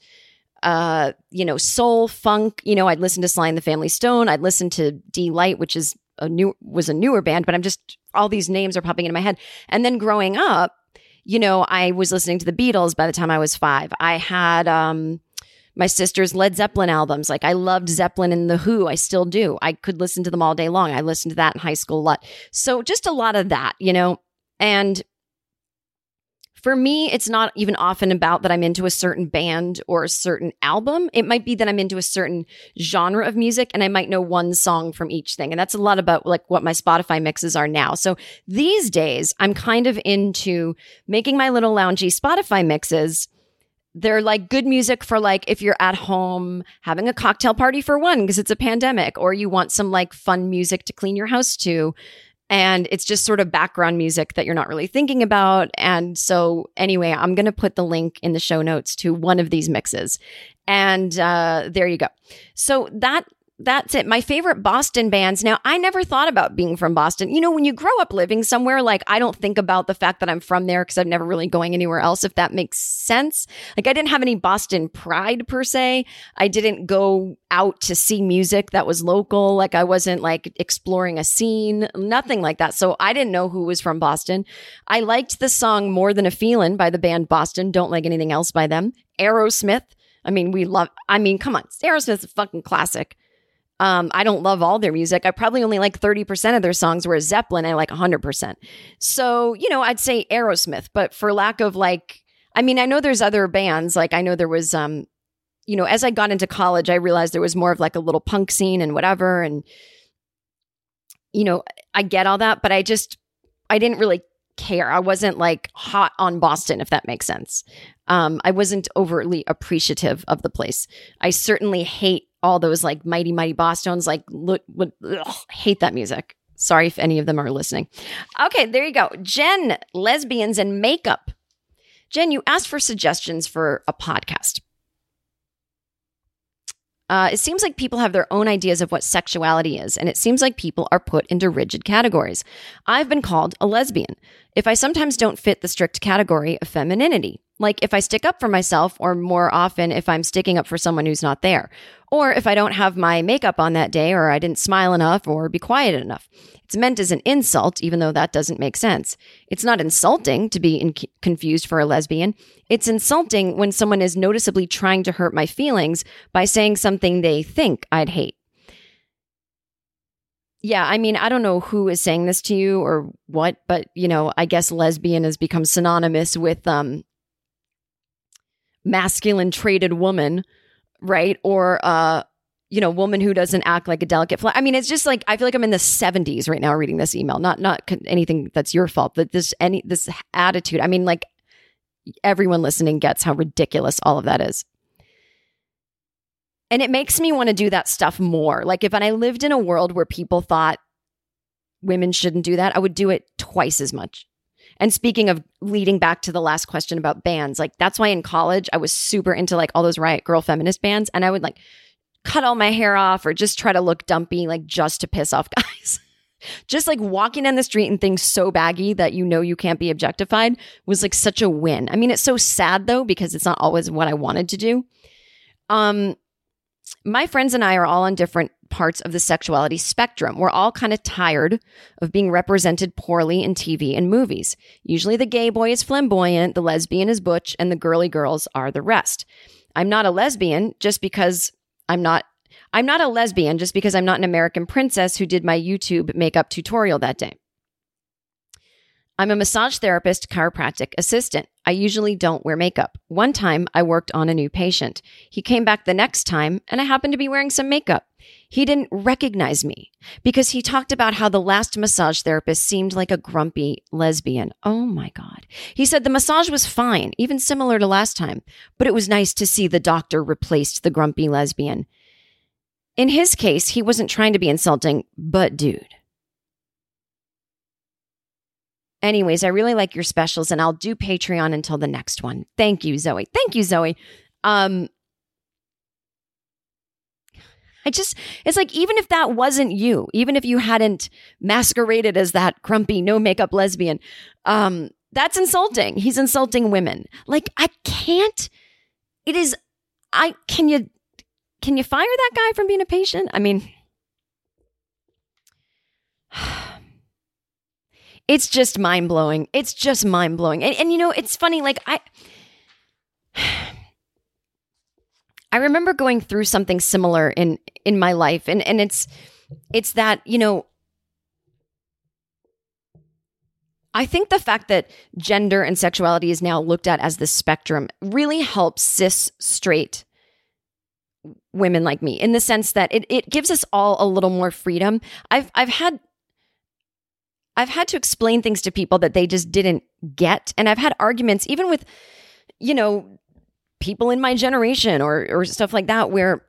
uh, you know, soul, funk. You know, I'd listen to Sly and the Family Stone. I'd listen to D-Light, which is a new was a newer band, but I'm just all these names are popping into my head. And then growing up, you know, I was listening to the Beatles by the time I was five. I had um, my sister's Led Zeppelin albums. Like I loved Zeppelin and The Who. I still do. I could listen to them all day long. I listened to that in high school a lot. So just a lot of that, you know, and for me, it's not even often about that I'm into a certain band or a certain album. It might be that I'm into a certain genre of music and I might know one song from each thing. And that's a lot about like what my Spotify mixes are now. So these days, I'm kind of into making my little loungy Spotify mixes. They're like good music for like if you're at home having a cocktail party for one, because it's a pandemic, or you want some like fun music to clean your house to. And it's just sort of background music that you're not really thinking about. And so anyway, I'm going to put the link in the show notes to one of these mixes. And uh, there you go. So that that's it. My favorite Boston bands. Now, I never thought about being from Boston. You know, when you grow up living somewhere, like I don't think about the fact that I'm from there because I'm never really going anywhere else, if that makes sense. Like I didn't have any Boston pride per se. I didn't go out to see music that was local. Like I wasn't like exploring a scene, nothing like that. So I didn't know who was from Boston. I liked the song More Than a Feelin' by the band Boston. Don't like anything else by them. Aerosmith. I mean, we love, I mean, come on. Aerosmith's a fucking classic. Um, I don't love all their music. I probably only like thirty percent of their songs, whereas Zeppelin, I like one hundred percent. So, you know, I'd say Aerosmith, but for lack of like, I mean, I know there's other bands. Like I know there was, um, you know, as I got into college, I realized there was more of like a little punk scene and whatever. And, you know, I get all that, but I just, I didn't really care. I wasn't like hot on Boston, if that makes sense. Um, I wasn't overtly appreciative of the place. I certainly hate all those like Mighty Mighty Bosstones, like look, look, ugh, hate that music. Sorry if any of them are listening. Okay, there you go. Jen, lesbians and makeup. Jen, you asked for suggestions for a podcast. Uh, it seems like people have their own ideas of what sexuality is, and it seems like people are put into rigid categories. I've been called a lesbian if I sometimes don't fit the strict category of femininity. Like if I stick up for myself, or more often if I'm sticking up for someone who's not there, or if I don't have my makeup on that day, or I didn't smile enough or be quiet enough. It's meant as an insult, even though that doesn't make sense. It's not insulting to be in- confused for a lesbian. It's insulting when someone is noticeably trying to hurt my feelings by saying something they think I'd hate. Yeah, I mean, I don't know who is saying this to you or what, but, you know, I guess lesbian has become synonymous with um, masculine traded woman, right? Or, uh, you know, woman who doesn't act like a delicate flower. I mean, it's just like, I feel like I'm in the seventies right now reading this email. Not not anything that's your fault, but this any this attitude. I mean, like everyone listening gets how ridiculous all of that is. And it makes me want to do that stuff more. Like if I lived in a world where people thought women shouldn't do that, I would do it twice as much. And speaking of leading back to the last question about bands, like that's why in college I was super into like all those Riot Girl feminist bands, and I would like cut all my hair off or just try to look dumpy, like just to piss off guys. Just like walking down the street and things so baggy that you know you can't be objectified was like such a win. I mean, it's so sad though, because it's not always what I wanted to do. Um, my friends and I are all on different parts of the sexuality spectrum. We're all kind of tired of being represented poorly in T V and movies. Usually the gay boy is flamboyant, the lesbian is butch, and the girly girls are the rest. I'm not a lesbian just because I'm not I'm not a lesbian just because I'm not an American princess who did my YouTube makeup tutorial that day. I'm a massage therapist, chiropractic assistant. I usually don't wear makeup. One time I worked on a new patient. He came back the next time and I happened to be wearing some makeup. He didn't recognize me because he talked about how the last massage therapist seemed like a grumpy lesbian. Oh my God. He said the massage was fine, even similar to last time, but it was nice to see the doctor replaced the grumpy lesbian. In his case, he wasn't trying to be insulting, but dude. Anyways, I really like your specials and I'll do Patreon until the next one. Thank you, Zoe. Thank you, Zoe. Um, I just, it's like, even if that wasn't you, even if you hadn't masqueraded as that grumpy, no makeup lesbian, um, that's insulting. He's insulting women. Like, I can't, it is, I, can you, can you fire that guy from being a patient? I mean, It's just mind blowing. It's just mind blowing. And, and you know, it's funny. Like I, I remember going through something similar in, in my life. And, and it's, it's that, you know, I think the fact that gender and sexuality is now looked at as the spectrum really helps cis straight women like me, in the sense that it, it gives us all a little more freedom. I've I've had I've had to explain things to people that they just didn't get. And I've had arguments even with, you know, people in my generation or or stuff like that, where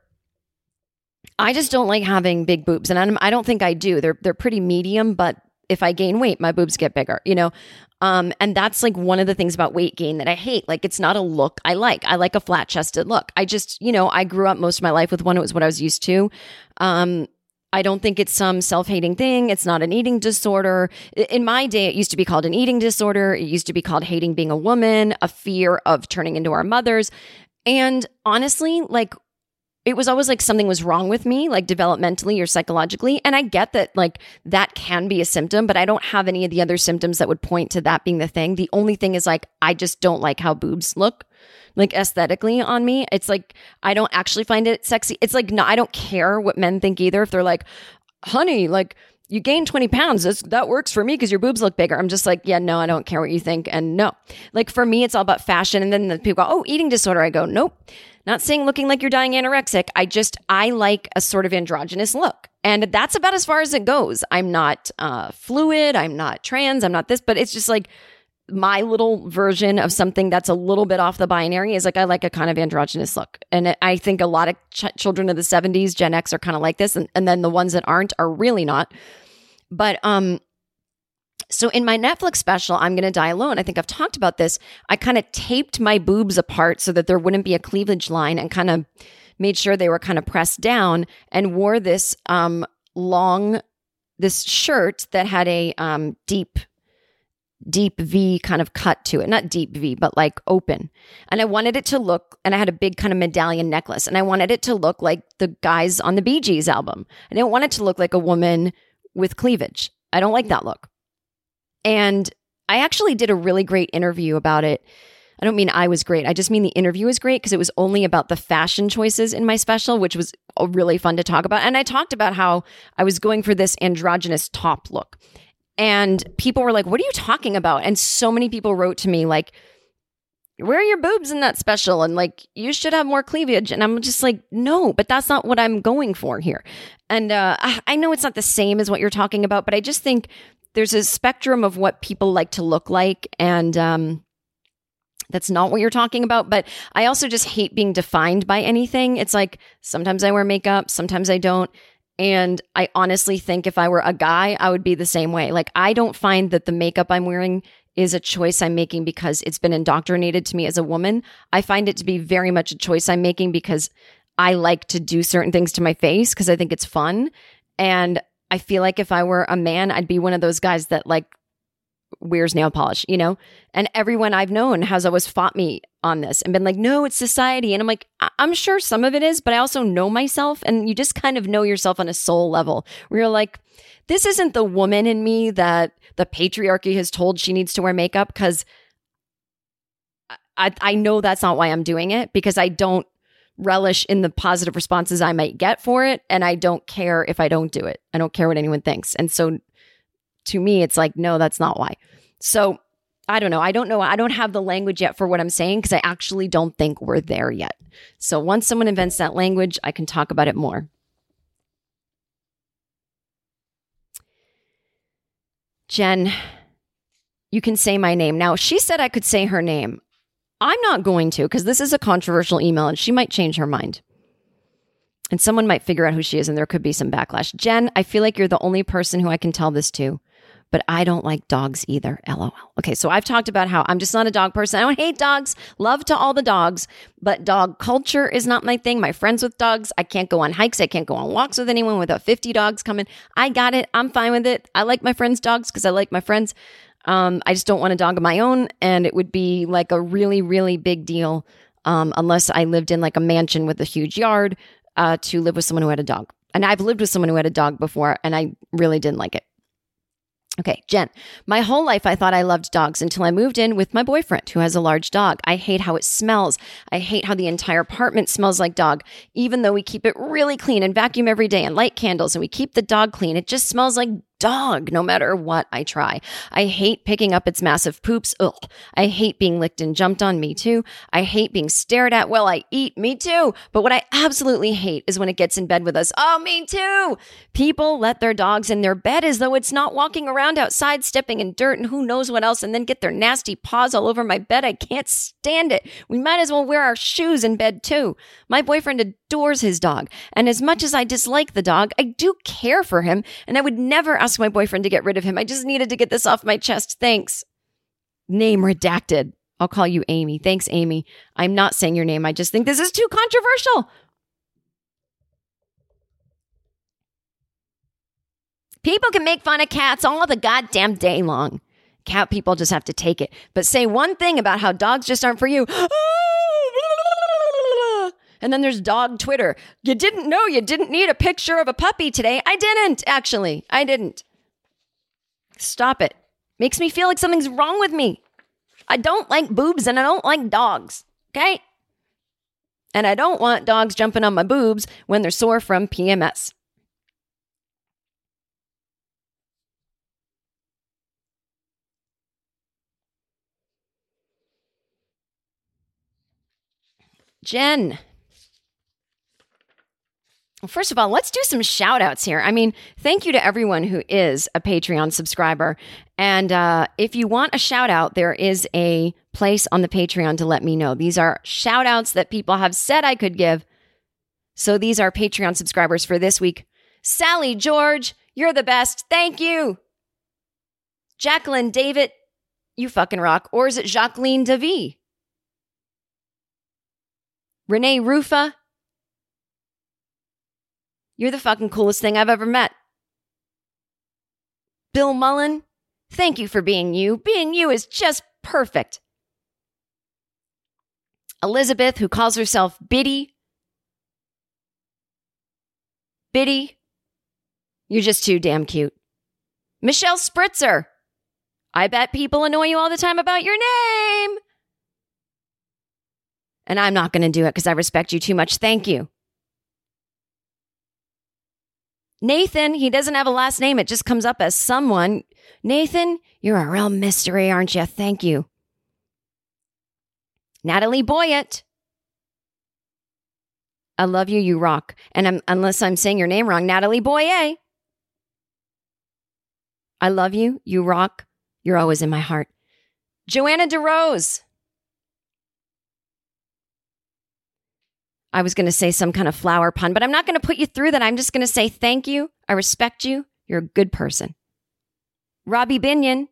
I just don't like having big boobs. And I'm, I don't think I do. They're they're pretty medium, but if I gain weight, my boobs get bigger, you know? Um, and that's like one of the things about weight gain that I hate. Like, it's not a look I like. I like a flat chested look. I just, you know, I grew up most of my life with one. It was what I was used to. Um, I don't think it's some self-hating thing. It's not an eating disorder. In my day, it used to be called an eating disorder. It used to be called hating being a woman, a fear of turning into our mothers. And honestly, like, it was always like something was wrong with me, like developmentally or psychologically. And I get that, like, that can be a symptom, but I don't have any of the other symptoms that would point to that being the thing. The only thing is, like, I just don't like how boobs look, like, aesthetically on me. It's like, I don't actually find it sexy. It's like, no, I don't care what men think either. If they're like, honey, like, you gained twenty pounds. That's, that works for me because your boobs look bigger. I'm just like, yeah, no, I don't care what you think. And no, like, for me, it's all about fashion. And then the people go, oh, eating disorder. I go, nope. Not saying looking like you're dying anorexic. I just, I like a sort of androgynous look. And that's about as far as it goes. I'm not uh, fluid. I'm not trans. I'm not this, but it's just like my little version of something that's a little bit off the binary is like, I like a kind of androgynous look. And I think a lot of ch- children of the seventies, Gen X, are kind of like this. And, and then the ones that aren't are really not. But, um, so in my Netflix special, I'm Gonna Die Alone, I think I've talked about this. I kind of taped my boobs apart so that there wouldn't be a cleavage line, and kind of made sure they were kind of pressed down, and wore this um, long, this shirt that had a um, deep, deep V kind of cut to it. Not deep V, but like open. And I wanted it to look, and I had a big kind of medallion necklace, and I wanted it to look like the guys on the Bee Gees album. I didn't want it to look like a woman with cleavage. I don't like that look. And I actually did a really great interview about it. I don't mean I was great. I just mean the interview was great because it was only about the fashion choices in my special, which was really fun to talk about. And I talked about how I was going for this androgynous top look. And people were like, what are you talking about? And so many people wrote to me like, where are your boobs in that special? And like, you should have more cleavage. And I'm just like, no, but that's not what I'm going for here. And uh, I know it's not the same as what you're talking about, but I just think there's a spectrum of what people like to look like. And um, that's not what you're talking about. But I also just hate being defined by anything. It's like, sometimes I wear makeup, sometimes I don't. And I honestly think if I were a guy, I would be the same way. Like, I don't find that the makeup I'm wearing is a choice I'm making because it's been indoctrinated to me as a woman. I find it to be very much a choice I'm making because I like to do certain things to my face because I think it's fun. And I feel like if I were a man, I'd be one of those guys that like wears nail polish, you know? And everyone I've known has always fought me on this and been like, no, it's society. And I'm like, I- I'm sure some of it is, but I also know myself. And you just kind of know yourself on a soul level where you're like, this isn't the woman in me that the patriarchy has told she needs to wear makeup, because I, I know that's not why I'm doing it, because I don't relish in the positive responses I might get for it. And I don't care if I don't do it. I don't care what anyone thinks. And so to me, it's like, no, that's not why. So I don't know. I don't know. I don't have the language yet for what I'm saying because I actually don't think we're there yet. So once someone invents that language, I can talk about it more. Jen, you can say my name. Now, she said I could say her name. I'm not going to, because this is a controversial email and she might change her mind. And someone might figure out who she is and there could be some backlash. Jen, I feel like you're the only person who I can tell this to, but I don't like dogs either. LOL. Okay, so I've talked about how I'm just not a dog person. I don't hate dogs. Love to all the dogs, but dog culture is not my thing. My friends with dogs, I can't go on hikes. I can't go on walks with anyone without fifty dogs coming. I got it. I'm fine with it. I like my friends' dogs because I like my friends. Um, I just don't want a dog of my own. And it would be like a really, really big deal um, unless I lived in like a mansion with a huge yard uh, to live with someone who had a dog. And I've lived with someone who had a dog before and I really didn't like it. Okay, Jen, my whole life I thought I loved dogs until I moved in with my boyfriend who has a large dog. I hate how it smells. I hate how the entire apartment smells like dog. Even though we keep it really clean and vacuum every day and light candles and we keep the dog clean, it just smells like dog no matter what I try. I hate picking up its massive poops. Ugh. I hate being licked and jumped on. Me too. I hate being stared at while I eat. Me too. But what I absolutely hate is when it gets in bed with us. Oh, me too. People let their dogs in their bed as though it's not walking around outside, stepping in dirt and who knows what else, and then get their nasty paws all over my bed. I can't stand it. We might as well wear our shoes in bed too. My boyfriend adores his dog, and as much as I dislike the dog, I do care for him, and I would never ask my boyfriend to get rid of him. I just needed to get this off my chest. Thanks. Name redacted. I'll call you Amy. Thanks, Amy. I'm not saying your name. I just think this is too controversial. People can make fun of cats all the goddamn day long. Cat people just have to take it. But say one thing about how dogs just aren't for you. And then there's dog Twitter. You didn't know you didn't need a picture of a puppy today. I didn't, actually. I didn't. Stop it. Makes me feel like something's wrong with me. I don't like boobs and I don't like dogs. Okay? And I don't want dogs jumping on my boobs when they're sore from P M S. Jen. Well, first of all, let's do some shout outs here. I mean, thank you to everyone who is a Patreon subscriber. And uh, if you want a shout out, there is a place on the Patreon to let me know. These are shout outs that people have said I could give. So these are Patreon subscribers for this week. Sally George, you're the best. Thank you. Jacqueline David, you fucking rock. Or is it Jacqueline Davy? Renee Rufa, you're the fucking coolest thing I've ever met. Bill Mullen, thank you for being you. Being you is just perfect. Elizabeth, who calls herself Biddy. Biddy, you're just too damn cute. Michelle Spritzer, I bet people annoy you all the time about your name. And I'm not going to do it because I respect you too much. Thank you. Nathan, he doesn't have a last name. It just comes up as someone. Nathan, you're a real mystery, aren't you? Thank you. Natalie Boyett. I love you. You rock. And I'm, unless I'm saying your name wrong, Natalie Boyer. I love you. You rock. You're always in my heart. Joanna DeRose. I was going to say some kind of flower pun, but I'm not going to put you through that. I'm just going to say thank you. I respect you. You're a good person. Robbie Binion.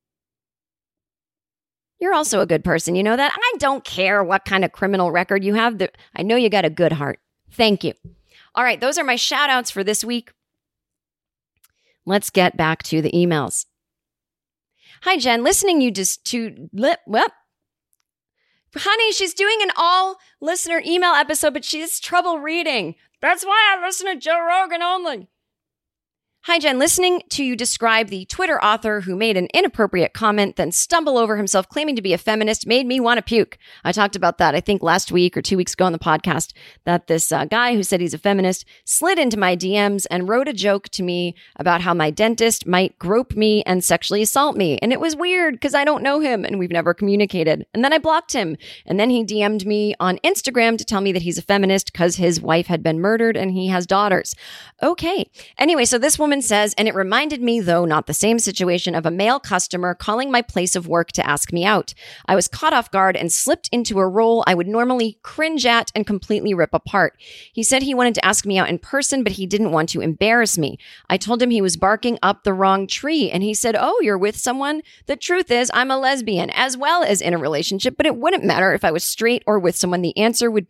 You're also a good person. You know that? I don't care what kind of criminal record you have. I know you got a good heart. Thank you. All right. Those are my shout outs for this week. Let's get back to the emails. Hi, Jen. Listening you just to... Well, honey, she's doing an all listener email episode, but she has trouble reading. That's why I listen to Joe Rogan only. Hi, Jen. Listening to you describe the Twitter author who made an inappropriate comment, then stumble over himself claiming to be a feminist made me want to puke. I talked about that, I think, last week or two weeks ago on the podcast, that this uh, guy who said he's a feminist slid into my D Ms and wrote a joke to me about how my dentist might grope me and sexually assault me. And it was weird because I don't know him and we've never communicated. And then I blocked him. And then he D M'd me on Instagram to tell me that he's a feminist because his wife had been murdered and he has daughters. Okay. Anyway, so this woman says, and it reminded me, though not the same situation, of a male customer calling my place of work to ask me out. I was caught off guard and slipped into a role I would normally cringe at and completely rip apart. He said he wanted to ask me out in person, but he didn't want to embarrass me. I told him he was barking up the wrong tree, and he said, oh, you're with someone? The truth is, I'm a lesbian, as well as in a relationship, but it wouldn't matter if I was straight or with someone. The answer would be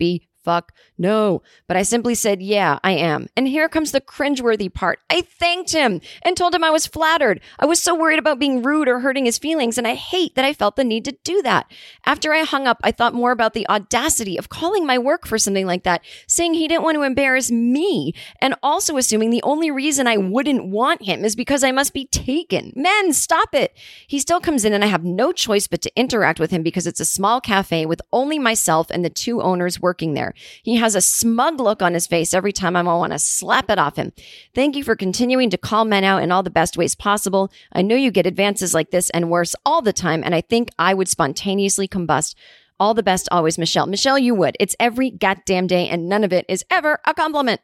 fuck no. But I simply said, yeah, I am. And here comes the cringeworthy part. I thanked him and told him I was flattered. I was so worried about being rude or hurting his feelings, and I hate that I felt the need to do that. After I hung up, I thought more about the audacity of calling my work for something like that, saying he didn't want to embarrass me, and also assuming the only reason I wouldn't want him is because I must be taken. Men, stop it. He still comes in and I have no choice but to interact with him because it's a small cafe with only myself and the two owners working there. He has a smug look on his face every time I want to slap it off him. Thank you for continuing to call men out in all the best ways possible. I know you get advances like this and worse all the time, and I think I would spontaneously combust. All the best always, Michelle. Michelle, you would. It's every goddamn day, and none of it is ever a compliment.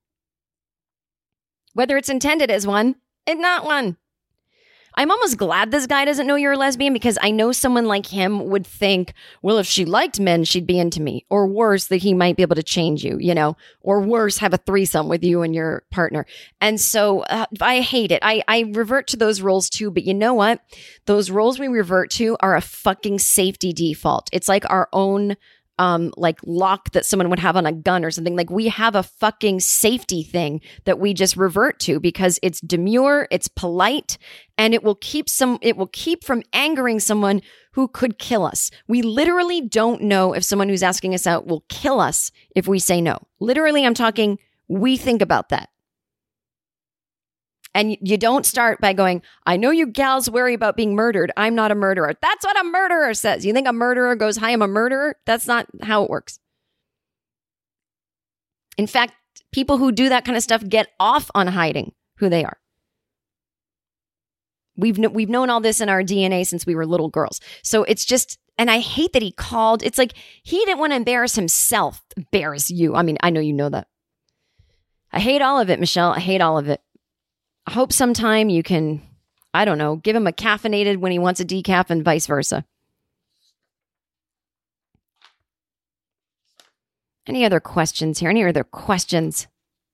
Whether it's intended as one and not one. I'm almost glad this guy doesn't know you're a lesbian, because I know someone like him would think, well, if she liked men, she'd be into me. Or worse, that he might be able to change you, you know, or worse, have a threesome with you and your partner. And so uh, I hate it. I, I revert to those roles too. But you know what? Those roles we revert to are a fucking safety default. It's like our own Um, like lock that someone would have on a gun or something. Like we have a fucking safety thing that we just revert to because it's demure, it's polite, and it will keep some, it will keep from angering someone who could kill us. We literally don't know if someone who's asking us out will kill us if we say no. Literally, I'm talking, we think about that. And you don't start by going, I know you gals worry about being murdered. I'm not a murderer. That's what a murderer says. You think a murderer goes, hi, I'm a murderer? That's not how it works. In fact, people who do that kind of stuff get off on hiding who they are. We've kn- we've known all this in our D N A since we were little girls. So it's just, and I hate that he called. It's like he didn't want to embarrass himself. Embarrass you. I mean, I know you know that. I hate all of it, Michelle. I hate all of it. I hope sometime you can, I don't know, give him a caffeinated when he wants a decaf and vice versa. Any other questions here? Any other questions?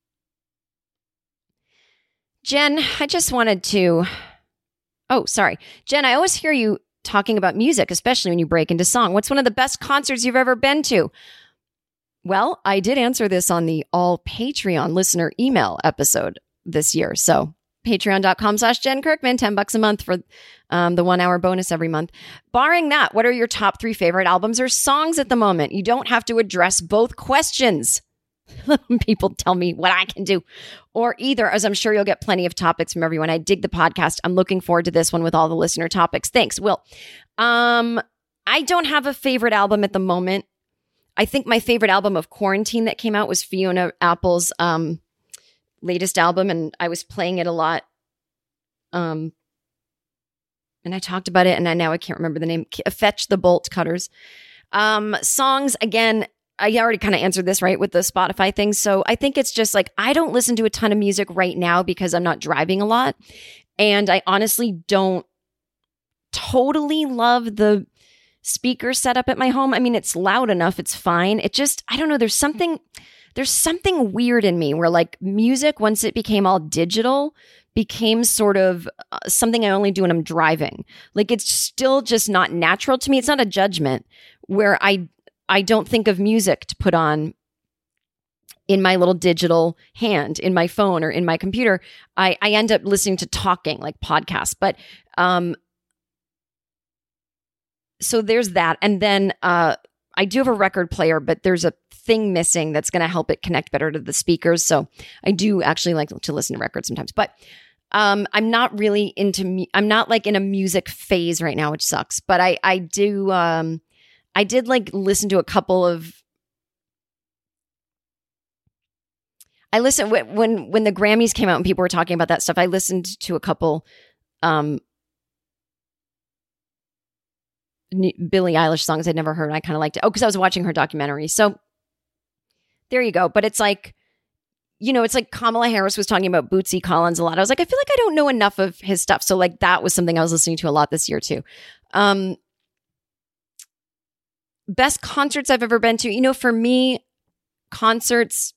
Jen, I just wanted to, oh, sorry. Jen, I always hear you talking about music, especially when you break into song. What's one of the best concerts you've ever been to? Well, I did answer this on the all Patreon listener email episode this year. So patreon.com slash Jen Kirkman, ten bucks a month for um, the one hour bonus every month. Barring that, what are your top three favorite albums or songs at the moment? You don't have to address both questions. People tell me what I can do, or either, as I'm sure you'll get plenty of topics from everyone. I dig the podcast. I'm looking forward to this one with all the listener topics. Thanks, Will. Um, I don't have a favorite album at the moment. I think my favorite album of quarantine that came out was Fiona Apple's um, latest album, and I was playing it a lot. Um, and I talked about it, and I now I can't remember the name. Fetch the Bolt Cutters. Um, songs, again, I already kind of answered this, right, with the Spotify thing. So I think it's just like, I don't listen to a ton of music right now because I'm not driving a lot. And I honestly don't totally love the speaker setup at my home. I mean, it's loud enough. It's fine. It just, I don't know. There's something, there's something weird in me where like music, once it became all digital, became sort of uh, something I only do when I'm driving. Like it's still just not natural to me. It's not a judgment where I, I don't think of music to put on in my little digital hand, in my phone or in my computer. I, I end up listening to talking, like podcasts. But um, so there's that. And then uh, I do have a record player, but there's a thing missing that's going to help it connect better to the speakers. So I do actually like to listen to records sometimes. But um, I'm not really into, mu- I'm not like in a music phase right now, which sucks. But I, I do... Um, I did like listen to a couple of, I listened when, when the Grammys came out and people were talking about that stuff. I listened to a couple um, Billie Eilish songs I'd never heard. And I kind of liked it. Oh, because I was watching her documentary. So there you go. But it's like, you know, it's like Kamala Harris was talking about Bootsy Collins a lot. I was like, I feel like I don't know enough of his stuff. So like that was something I was listening to a lot this year too. Um, Best concerts I've ever been to. You know, for me, concerts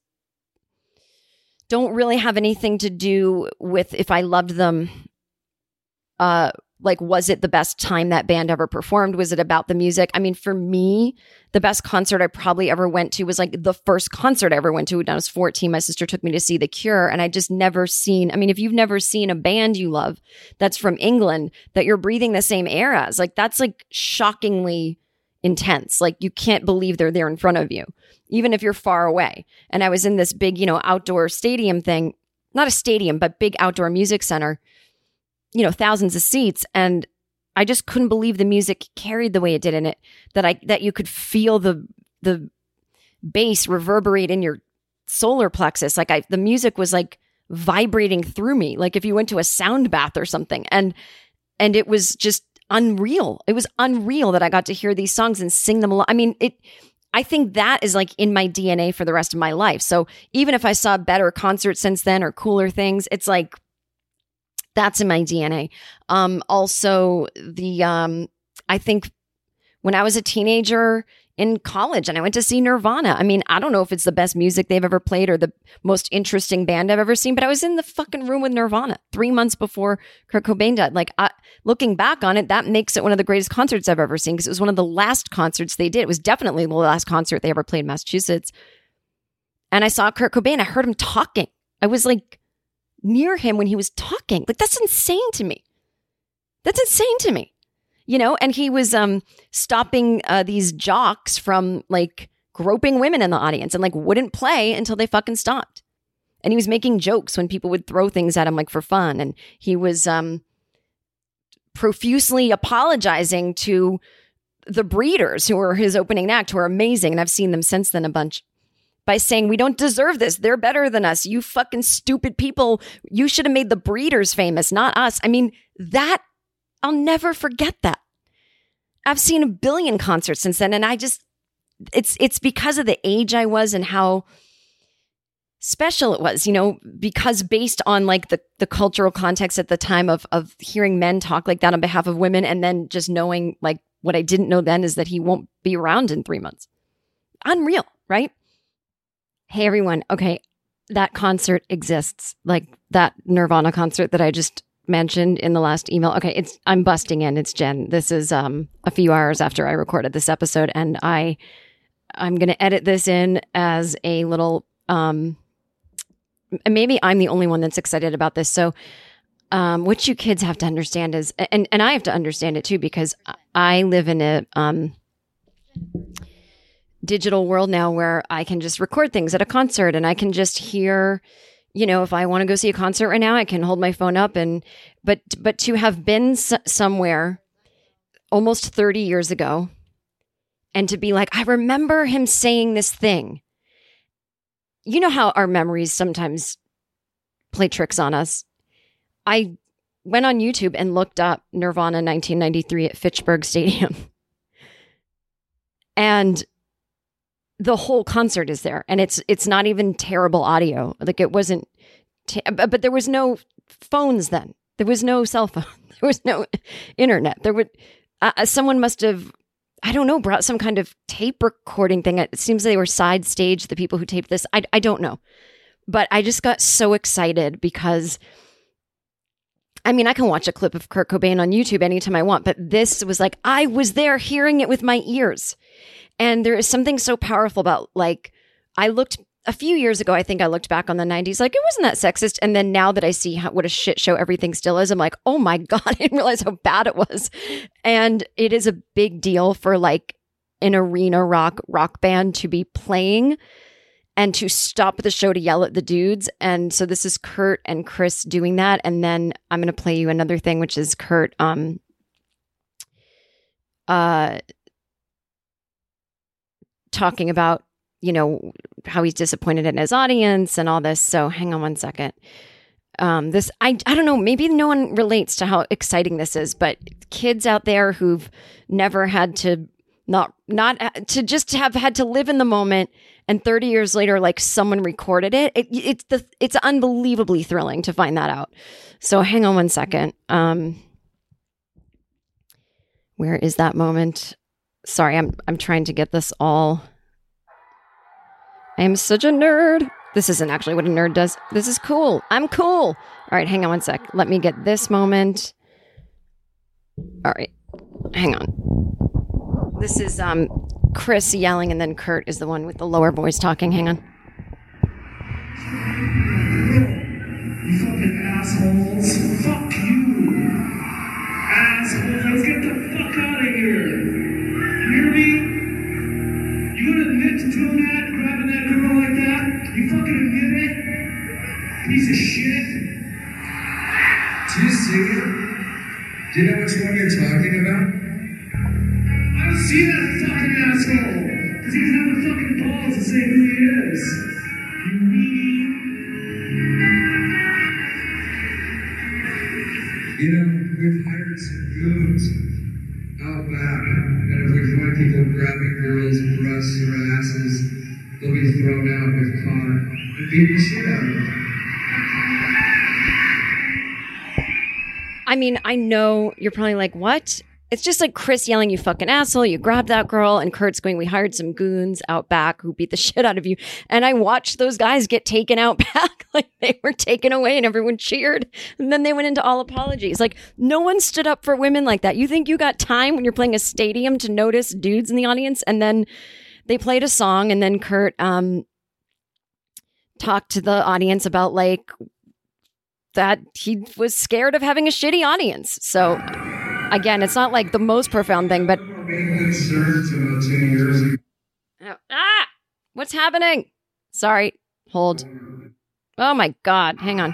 don't really have anything to do with if I loved them uh, like, was it the best time that band ever performed? Was it about the music? I mean, for me, the best concert I probably ever went to was like the first concert I ever went to when I was fourteen. My sister took me to see The Cure, and I just never seen, I mean, if you've never seen a band you love that's from England, that you're breathing the same air as, like, that's like shockingly intense. Like, you can't believe they're there in front of you, even if you're far away. And I was in this big, you know, outdoor stadium thing, not a stadium, but big outdoor music center, you know, thousands of seats. And I just couldn't believe the music carried the way it did in it, that I, that you could feel the, the bass reverberate in your solar plexus. Like I, the music was like vibrating through me, like if you went to a sound bath or something. And, and it was just unreal. It was unreal that I got to hear these songs and sing them along. I mean, it, I think that is like in my D N A for the rest of my life. So even if I saw better concerts since then or cooler things, it's like, that's in my D N A. Um, also, the um, I think when I was a teenager in college and I went to see Nirvana, I mean, I don't know if it's the best music they've ever played or the most interesting band I've ever seen, but I was in the fucking room with Nirvana three months before Kurt Cobain died. Like, I, looking back on it, that makes it one of the greatest concerts I've ever seen because it was one of the last concerts they did. It was definitely the last concert they ever played in Massachusetts. And I saw Kurt Cobain. I heard him talking. I was like, near him when he was talking. Like, that's insane to me. That's insane to me. You know, and he was um stopping uh, these jocks from like groping women in the audience and like wouldn't play until they fucking stopped. And he was making jokes when people would throw things at him like for fun. And he was um profusely apologizing to the Breeders, who were his opening act, who are amazing. And I've seen them since then a bunch. By saying, we don't deserve this. They're better than us. You fucking stupid people. You should have made the Breeders famous, not us. I mean, that, I'll never forget that. I've seen a billion concerts since then. And I just, it's it's because of the age I was and how special it was, you know, because based on like the, the cultural context at the time of, of hearing men talk like that on behalf of women. And then just knowing like what I didn't know then is that he won't be around in three months. Unreal, right? Hey, everyone. Okay, that concert exists. Like that Nirvana concert that I just mentioned in the last email. Okay, it's I'm busting in. It's Jen. This is um a few hours after I recorded this episode, and I I'm going to edit this in as a little. Um, maybe I'm the only one that's excited about this. So, um, what you kids have to understand is, and and I have to understand it too, because I live in a um. digital world now where I can just record things at a concert and I can just hear, you know, if I want to go see a concert right now, I can hold my phone up and, but, but to have been s- somewhere almost thirty years ago and to be like, I remember him saying this thing. You know how our memories sometimes play tricks on us. I went on YouTube and looked up Nirvana nineteen ninety-three at Fitchburg Stadium. And the whole concert is there, and it's it's not even terrible audio. Like it wasn't, ta- but, but there was no phones then. There was no cell phone. There was no internet. There would uh, someone must have, I don't know, brought some kind of tape recording thing. It seems they were side stage, the people who taped this. I I don't know, but I just got so excited because, I mean, I can watch a clip of Kurt Cobain on YouTube anytime I want, but this was like I was there hearing it with my ears. And there is something so powerful about, like, I looked a few years ago, I think I looked back on the nineties, like, it wasn't that sexist. And then now that I see how, what a shit show everything still is, I'm like, oh my God, I didn't realize how bad it was. And it is a big deal for like an arena rock rock band to be playing and to stop the show to yell at the dudes. And so this is Kurt and Chris doing that. And then I'm going to play you another thing, which is Kurt, um, uh, talking about, you know, how he's disappointed in his audience and all this. So hang on one second. Um, this, I, I don't know, maybe no one relates to how exciting this is, but kids out there who've never had to not, not to just have had to live in the moment. And thirty years later, like someone recorded it. it it's the, it's unbelievably thrilling to find that out. So hang on one second. Um, where is that moment? Sorry, I'm I'm trying to get this all. I am such a nerd. This isn't actually what a nerd does. This is cool. I'm cool. All right, hang on one sec. Let me get this moment. All right. Hang on. This is um Chris yelling, and then Kurt is the one with the lower voice talking. Hang on. You fucking assholes. Fuck you. Assholes, get the fuck out of here. You hear me? You gonna admit to doing that, grabbing that girl like that? You fucking admit it? Piece of shit. Do you see it? Do you know which one you're talking about? I don't see that fucking asshole. Because he doesn't have the fucking balls to say who he is. You meanie. You know, we've hired some goons out back, and if we find people grabbing girls' breasts or asses, they'll be thrown out if caught and beat the shit out of them. I mean, I know you're probably like, what? It's just like Chris yelling, you fucking asshole, you grabbed that girl, and Kurt's going, we hired some goons out back who beat the shit out of you. And I watched those guys get taken out back, like they were taken away and everyone cheered. And then they went into all apologies. Like, no one stood up for women like that. You think you got time when you're playing a stadium to notice dudes in the audience? And then they played a song, and then Kurt um, talked to the audience about like that he was scared of having a shitty audience. So again, it's not like the most profound thing, but ah, what's happening? Sorry, hold. Oh my God, hang on.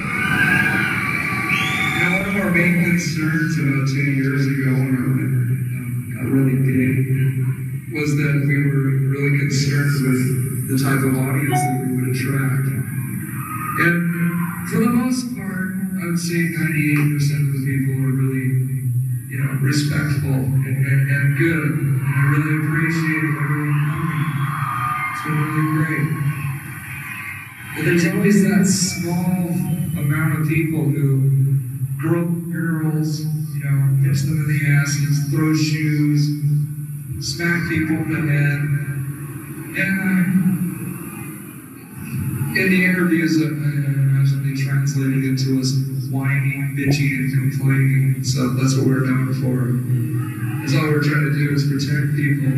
Now, one of our main concerns about ten years ago, when it got really big, was that we were really concerned with the type of audience that we would attract. And for the most part, I would say ninety-eight percent of the people are really, you know, respectful and, and, and good. And I really appreciate everyone coming. It's been really great. But there's always that small amount of people who grope girls, you know, pitch them in the asses, throw shoes, smack people in the head. And uh, in the interviews, uh, I imagine they translated it to us whining, bitching, and complaining. So that's what we're known for. That's all we're trying to do is protect people.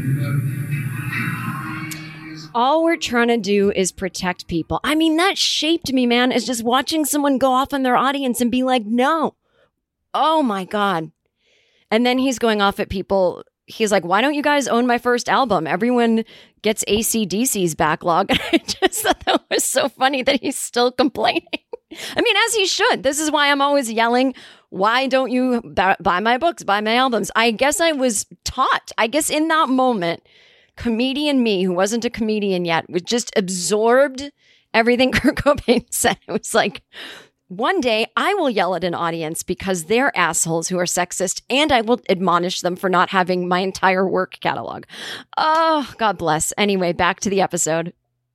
But all we're trying to do is protect people. I mean, that shaped me, man, is just watching someone go off on their audience and be like, no. Oh my God. And then he's going off at people. He's like, why don't you guys own my first album? Everyone gets A C D C's backlog. And I just thought that was so funny that he's still complaining. I mean, as he should. This is why I'm always yelling, why don't you buy my books, buy my albums? I guess I was taught. I guess in that moment, comedian me, who wasn't a comedian yet, was just absorbed everything Kurt Cobain said. It was like, one day I will yell at an audience because they're assholes who are sexist, and I will admonish them for not having my entire work catalog. Oh, God bless. Anyway, back to the episode.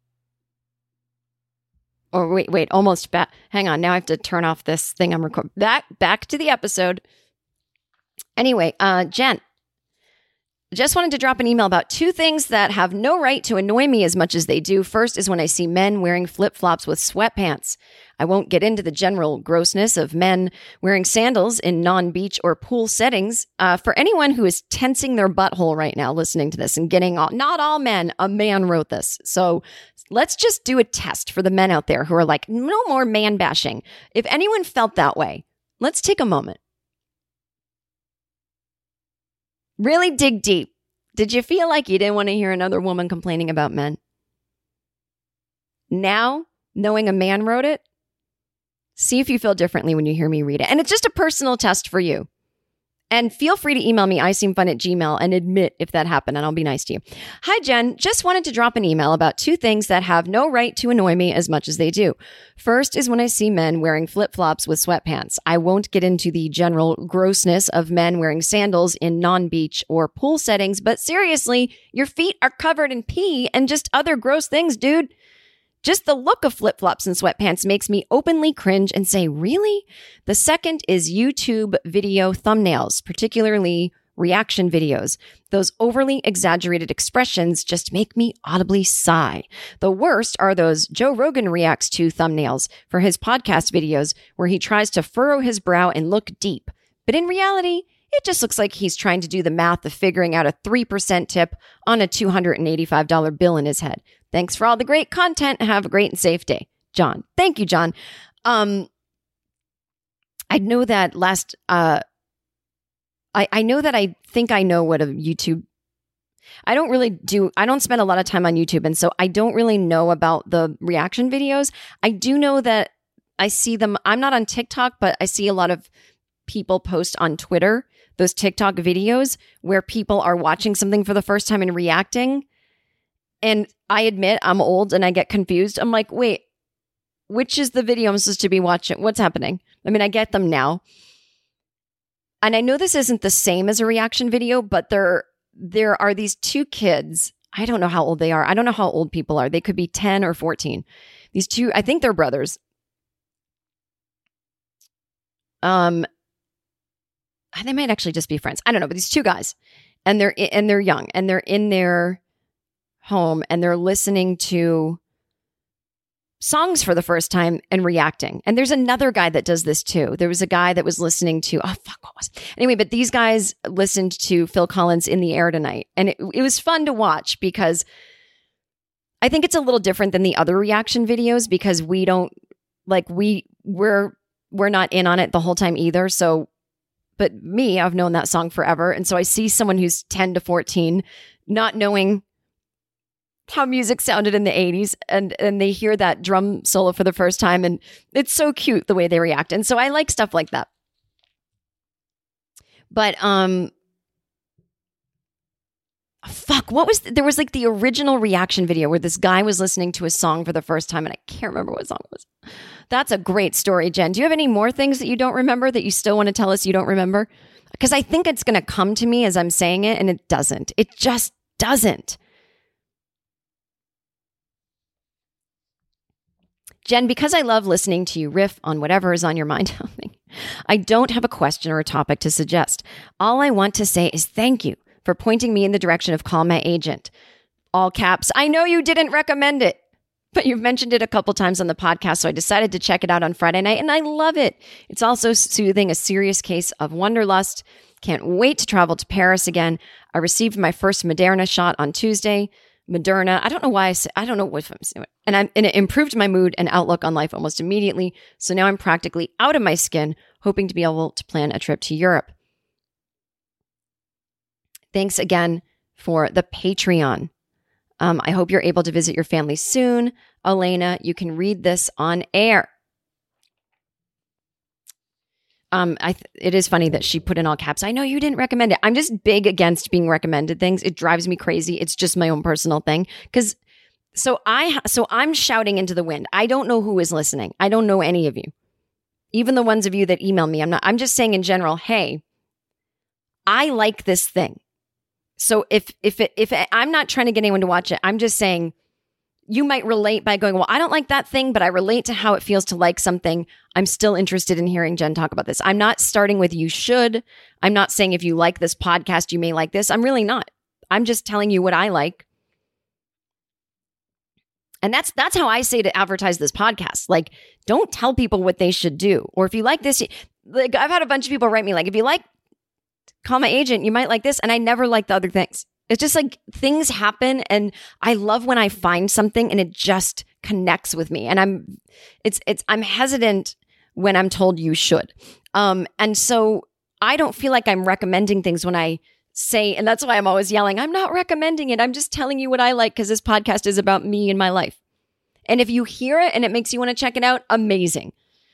Or wait, wait, almost back. Hang on. Now I have to turn off this thing I'm recording. Back, back to the episode. Anyway, uh, Jen, just wanted to drop an email about two things that have no right to annoy me as much as they do. First is when I see men wearing flip-flops with sweatpants. I won't get into the general grossness of men wearing sandals in non-beach or pool settings. Uh, for anyone who is tensing their butthole right now listening to this and getting all, not all men, a man wrote this. So let's just do a test for the men out there who are like, no more man bashing. If anyone felt that way, let's take a moment. Really dig deep. Did you feel like you didn't want to hear another woman complaining about men? Now, knowing a man wrote it, see if you feel differently when you hear me read it. And it's just a personal test for you. And feel free to email me, I seem fun at Gmail, and admit if that happened, and I'll be nice to you. Hi, Jen. Just wanted to drop an email about two things that have no right to annoy me as much as they do. First is when I see men wearing flip-flops with sweatpants. I won't get into the general grossness of men wearing sandals in non-beach or pool settings, but seriously, your feet are covered in pee and just other gross things, dude. Just the look of flip-flops and sweatpants makes me openly cringe and say, really? The second is YouTube video thumbnails, particularly reaction videos. Those overly exaggerated expressions just make me audibly sigh. The worst are those Joe Rogan reacts to thumbnails for his podcast videos where he tries to furrow his brow and look deep. But in reality, It just looks like he's trying to do the math of figuring out a three percent tip on a two hundred eighty-five dollars bill in his head. Thanks for all the great content. Have a great and safe day. John. Thank you, John. Um, I know that last, uh, I, I know that I think I know what a YouTube, I don't really do, I don't spend a lot of time on YouTube. And so I don't really know about the reaction videos. I do know that I see them. I'm not on TikTok, but I see a lot of people post on Twitter those TikTok videos where people are watching something for the first time and reacting. And I admit I'm old and I get confused. I'm like, wait, which is the video I'm supposed to be watching? What's happening? I mean, I get them now. And I know this isn't the same as a reaction video, but there, there are these two kids. I don't know how old they are. I don't know how old people are. They could be ten or fourteen. These two, I think they're brothers. Um, They might actually just be friends. I don't know, but these two guys, and they're and they're young, and they're in their home, and they're listening to songs for the first time and reacting. And there's another guy that does this too. There was a guy that was listening to oh fuck, what was it? Anyway? But these guys listened to Phil Collins' "In the Air Tonight," and it, it was fun to watch because I think it's a little different than the other reaction videos because we don't like we we're we're not in on it the whole time either. So. But me, I've known that song forever. And so I see someone who's ten to fourteen not knowing how music sounded in the eighties. And, and they hear that drum solo for the first time. And it's so cute the way they react. And so I like stuff like that. But, um, fuck, what was, there was like the original reaction video where this guy was listening to a song for the first time. And I can't remember what song it was. That's a great story, Jen. Do you have any more things that you don't remember that you still want to tell us you don't remember? Because I think it's going to come to me as I'm saying it, and it doesn't. It just doesn't. Jen, because I love listening to you riff on whatever is on your mind, I don't have a question or a topic to suggest. All I want to say is thank you for pointing me in the direction of Call My Agent. All caps. I know you didn't recommend it, but you've mentioned it a couple times on the podcast, so I decided to check it out on Friday night, and I love it. It's also soothing a serious case of wanderlust. Can't wait to travel to Paris again. I received my first Moderna shot on Tuesday. Moderna, I don't know why I say, I don't know what I'm saying. And, I'm, and it improved my mood and outlook on life almost immediately. So now I'm practically out of my skin, hoping to be able to plan a trip to Europe. Thanks again for the Patreon. Um, I hope you're able to visit your family soon. Elena, you can read this on air. Um, I th- it is funny that she put in all caps. I know you didn't recommend it. I'm just big against being recommended things. It drives me crazy. It's just my own personal thing. Because so I so I'm shouting into the wind. I don't know who is listening. I don't know any of you, even the ones of you that email me. I'm not. I'm just saying in general. Hey, I like this thing. So if if it, if it, I'm not trying to get anyone to watch it, I'm just saying you might relate by going, well, I don't like that thing, but I relate to how it feels to like something. I'm still interested in hearing Jen talk about this. I'm not starting with you should. I'm not saying if you like this podcast, you may like this. I'm really not. I'm just telling you what I like. And that's that's how I say to advertise this podcast. Like, don't tell people what they should do. Or if you like this, like I've had a bunch of people write me like, if you like Call My Agent, you might like this. And I never like the other things. It's just like things happen. And I love when I find something and it just connects with me. And I'm, it's, it's, I'm hesitant when I'm told you should. Um, and so I don't feel like I'm recommending things when I say, and that's why I'm always yelling, I'm not recommending it. I'm just telling you what I like because this podcast is about me and my life. And if you hear it and it makes you want to check it out, amazing.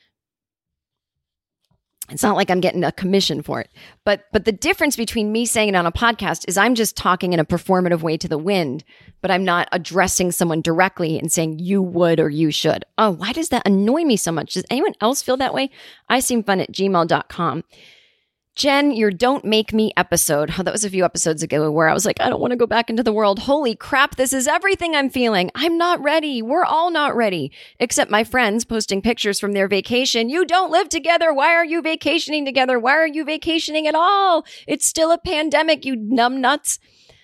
It's not like I'm getting a commission for it. But but the difference between me saying it on a podcast is I'm just talking in a performative way to the wind, but I'm not addressing someone directly and saying you would or you should. Oh, why does that annoy me so much? Does anyone else feel that way? I seem fun at gmail dot com. Jen, your Don't Make Me episode. Oh, that was a few episodes ago where I was like, I don't want to go back into the world. Holy crap, this is everything I'm feeling. I'm not ready. We're all not ready. Except my friends posting pictures from their vacation. You don't live together. Why are you vacationing together? Why are you vacationing at all? It's still a pandemic, you numbnuts.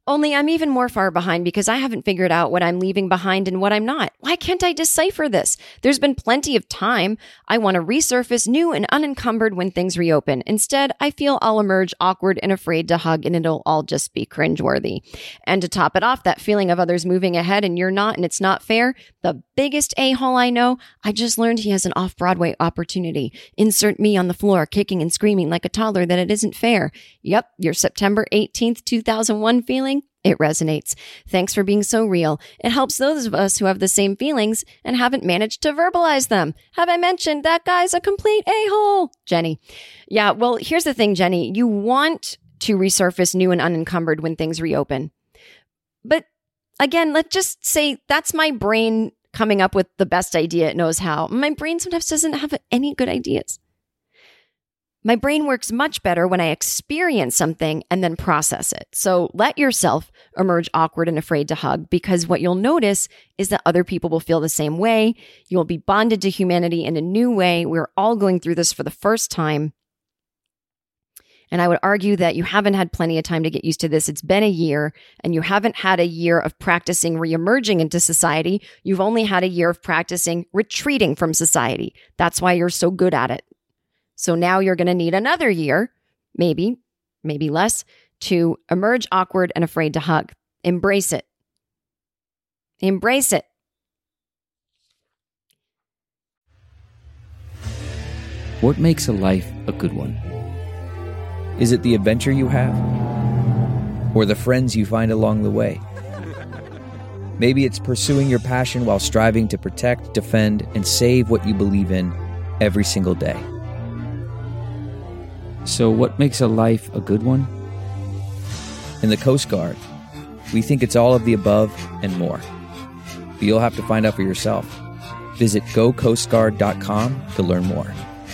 Only I'm even more far behind because I haven't figured out what I'm leaving behind and what I'm not. Why can't I decipher this? There's been plenty of time. I want to resurface new and unencumbered when things reopen. Instead, I feel I'll emerge awkward and afraid to hug, and it'll all just be cringeworthy. And to top it off, that feeling of others moving ahead and you're not, and it's not fair, the biggest a-hole I know, I just learned he has an off-Broadway opportunity. Insert me on the floor, kicking and screaming like a toddler that it isn't fair. Yep, your September eighteenth, two thousand one feeling? It resonates. Thanks for being so real. It helps those of us who have the same feelings and haven't managed to verbalize them. Have I mentioned that guy's a complete a-hole? Jenny. Yeah, well, here's the thing, Jenny. You want to resurface new and unencumbered when things reopen. But again, let's just say that's my brain coming up with the best idea it knows how. My brain sometimes doesn't have any good ideas. My brain works much better when I experience something and then process it. So let yourself emerge awkward and afraid to hug, because what you'll notice is that other people will feel the same way. You'll be bonded to humanity in a new way. We're all going through this for the first time. And I would argue that you haven't had plenty of time to get used to this. It's been a year, and you haven't had a year of practicing reemerging into society. You've only had a year of practicing retreating from society. That's why you're so good at it. So now you're going to need another year, maybe, maybe less, to emerge awkward and afraid to hug. Embrace it. Embrace it. What makes a life a good one? Is it the adventure you have? Or the friends you find along the way? Maybe it's pursuing your passion while striving to protect, defend, and save what you believe in every single day. So what makes a life a good one? In the Coast Guard, we think it's all of the above and more. But you'll have to find out for yourself. Visit go coast guard dot com to learn more.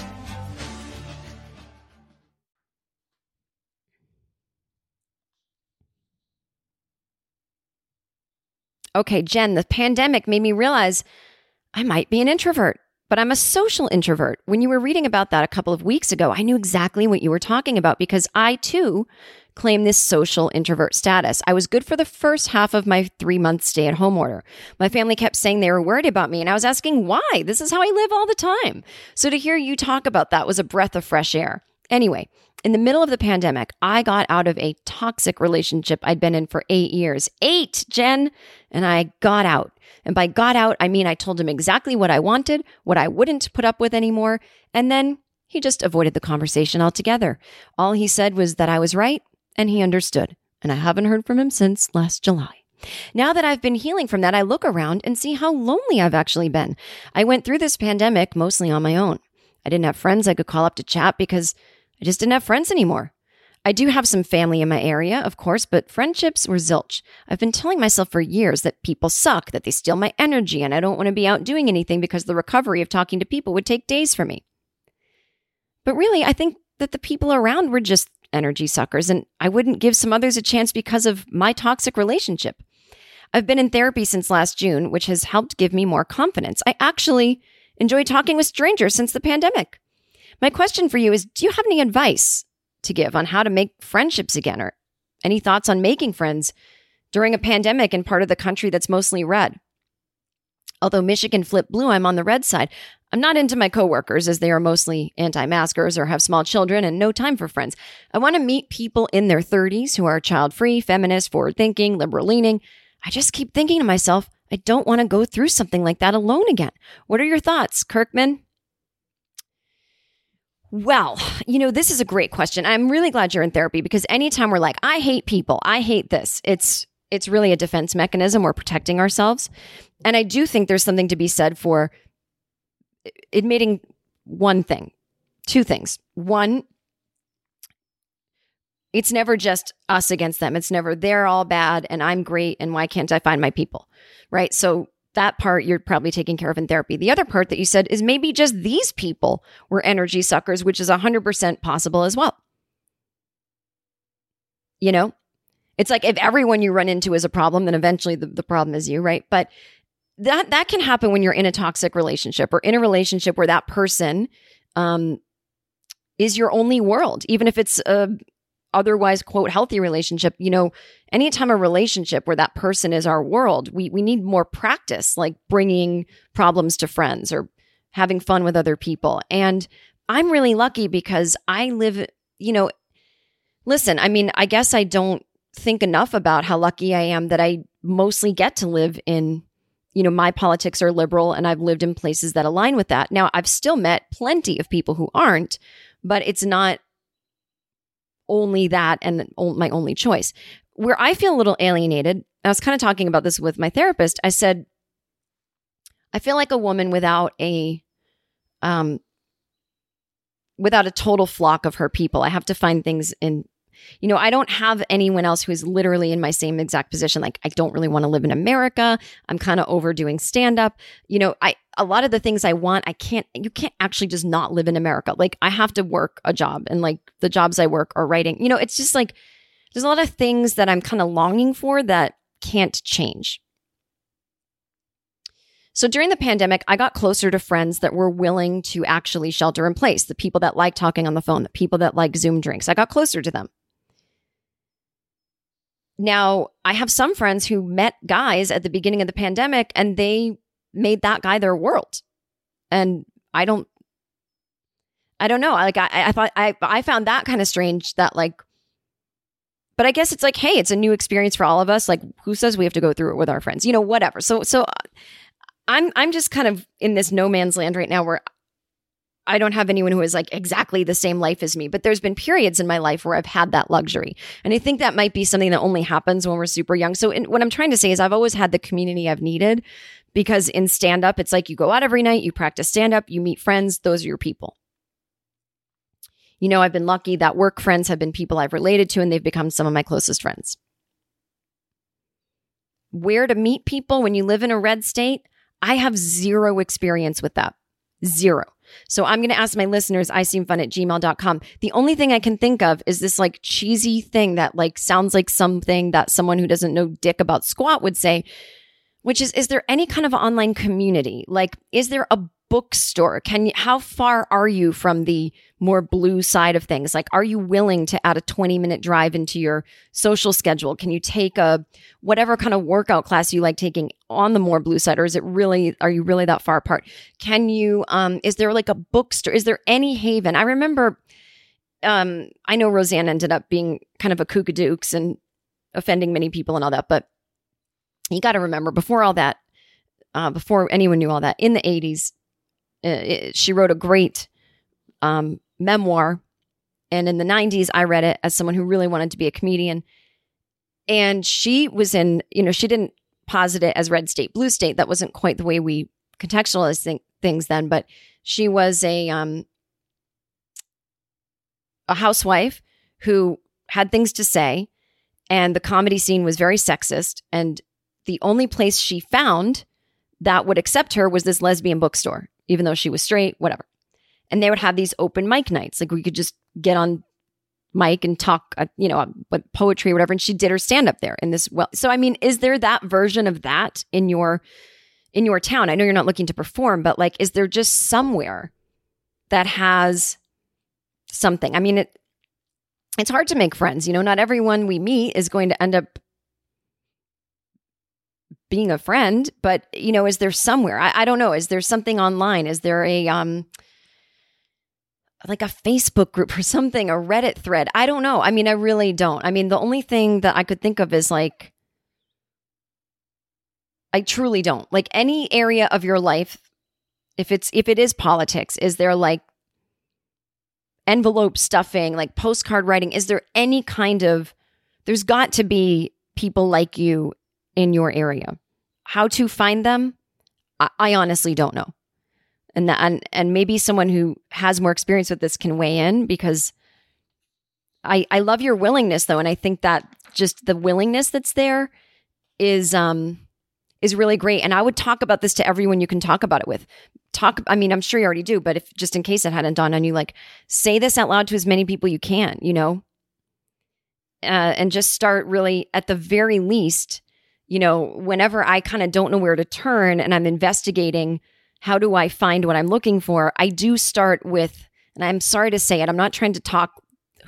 Okay, Jen, the pandemic made me realize I might be an introvert. But I'm a social introvert. When you were reading about that a couple of weeks ago, I knew exactly what you were talking about because I, too, claim this social introvert status. I was good for the first half of my three-month stay-at-home order. My family kept saying they were worried about me, and I was asking why. This is how I live all the time. So to hear you talk about that was a breath of fresh air. Anyway, in the middle of the pandemic, I got out of a toxic relationship I'd been in for eight years. Eight, Jen! And I got out. And by got out, I mean I told him exactly what I wanted, what I wouldn't put up with anymore, and then he just avoided the conversation altogether. All he said was that I was right, and he understood. And I haven't heard from him since last July. Now that I've been healing from that, I look around and see how lonely I've actually been. I went through this pandemic mostly on my own. I didn't have friends I could call up to chat because I just didn't have friends anymore. I do have some family in my area, of course, but friendships were zilch. I've been telling myself for years that people suck, that they steal my energy, and I don't want to be out doing anything because the recovery of talking to people would take days for me. But really, I think that the people around were just energy suckers, and I wouldn't give some others a chance because of my toxic relationship. I've been in therapy since last June, which has helped give me more confidence. I actually enjoy talking with strangers since the pandemic. My question for you is, do you have any advice to give on how to make friendships again, or any thoughts on making friends during a pandemic in part of the country that's mostly red? Although Michigan flipped blue, I'm on the red side. I'm not into my coworkers as they are mostly anti-maskers or have small children and no time for friends. I want to meet people in their thirties who are child-free, feminist, forward-thinking, liberal-leaning. I just keep thinking to myself, I don't want to go through something like that alone again. What are your thoughts, Kirkman? Well, you know, this is a great question. I'm really glad you're in therapy because anytime we're like, I hate people, I hate this, it's it's really a defense mechanism. We're protecting ourselves. And I do think there's something to be said for admitting one thing, two things. One, it's never just us against them. It's never they're all bad and I'm great and why can't I find my people, right? So that part you're probably taking care of in therapy. The other part that you said is maybe just these people were energy suckers, which is one hundred percent possible as well. You know, it's like if everyone you run into is a problem, then eventually the, the problem is you, right? But that that can happen when you're in a toxic relationship or in a relationship where that person um, is your only world, even if it's a otherwise, quote, healthy relationship, you know, anytime a relationship where that person is our world, we we need more practice, like bringing problems to friends or having fun with other people. And I'm really lucky because I live, you know, listen, I mean, I guess I don't think enough about how lucky I am that I mostly get to live in, you know, my politics are liberal and I've lived in places that align with that. Now, I've still met plenty of people who aren't, but it's not only that and my only choice. Where I feel a little alienated, I was kind of talking about this with my therapist. I said, I feel like a woman without a, um, without a total flock of her people. I have to find things in, you know, I don't have anyone else who is literally in my same exact position. Like, I don't really want to live in America. I'm kind of overdoing stand-up. You know, I, a lot of the things I want, I can't, you can't actually just not live in America. Like, I have to work a job, and like the jobs I work are writing. You know, it's just like, there's a lot of things that I'm kind of longing for that can't change. So during the pandemic, I got closer to friends that were willing to actually shelter in place, the people that like talking on the phone, the people that like Zoom drinks. I got closer to them. Now, I have some friends who met guys at the beginning of the pandemic and they made that guy their world. And I don't, I don't know. Like, I, I thought, I, I found that kind of strange that like, but I guess it's like, hey, it's a new experience for all of us. Like, who says we have to go through it with our friends? You know, whatever. So, so I'm, I'm just kind of in this no man's land right now where I don't have anyone who is like exactly the same life as me, but there's been periods in my life where I've had that luxury. And I think that might be something that only happens when we're super young. So in, what I'm trying to say is I've always had the community I've needed, because in stand-up, it's like you go out every night, you practice stand-up, you meet friends, those are your people. You know, I've been lucky that work friends have been people I've related to and they've become some of my closest friends. Where to meet people when you live in a red state? I have zero experience with that. Zero. So I'm going to ask my listeners, I seem fun at gmail dot com. The only thing I can think of is this like cheesy thing that like sounds like something that someone who doesn't know dick about squat would say, which is, is there any kind of online community? Like, is there a bookstore? Can you, how far are you from the more blue side of things? Like, are you willing to add a twenty minute drive into your social schedule? Can you take a, whatever kind of workout class you like taking on the more blue side? Or is it really, are you really that far apart? Can you, um, is there like a bookstore? Is there any haven? I remember, um, I know Roseanne ended up being kind of a kookadooks and offending many people and all that, but you got to remember before all that, uh, before anyone knew all that, in the eighties, uh, it, she wrote a great, um, memoir. And in the nineties, I read it as someone who really wanted to be a comedian. And she was in, you know, she didn't posit it as red state, blue state. That wasn't quite the way we contextualized th- things then, but she was a, um, a housewife who had things to say, and the comedy scene was very sexist. And the only place she found that would accept her was this lesbian bookstore, even though she was straight, whatever. And they would have these open mic nights. Like, we could just get on mic and talk, uh, you know, with poetry or whatever. And she did her stand up there in this. Well, so, I mean, is there that version of that in your, in your town? I know you're not looking to perform, but like, is there just somewhere that has something? I mean, it, it's hard to make friends. You know, not everyone we meet is going to end up being a friend, but you know, is there somewhere? I, I don't know. Is there something online? Is there a, um, like a Facebook group or something, a Reddit thread? I don't know. I mean, I really don't. I mean, the only thing that I could think of is like, I truly don't. Like, any area of your life, if it's, if it is politics, is there like envelope stuffing, like postcard writing? Is there any kind of, there's got to be people like you in your area. How to find them? I, I honestly don't know. And, that, and and maybe someone who has more experience with this can weigh in, because I I love your willingness though, and I think that just the willingness that's there is um is really great. And I would talk about this to everyone you can talk about it with. Talk. I mean, I'm sure you already do, but if just in case it hadn't dawned on you, like, say this out loud to as many people you can. You know, uh, and just start really at the very least. You know, whenever I kind of don't know where to turn and I'm investigating, how do I find what I'm looking for? I do start with, and I'm sorry to say it, I'm not trying to talk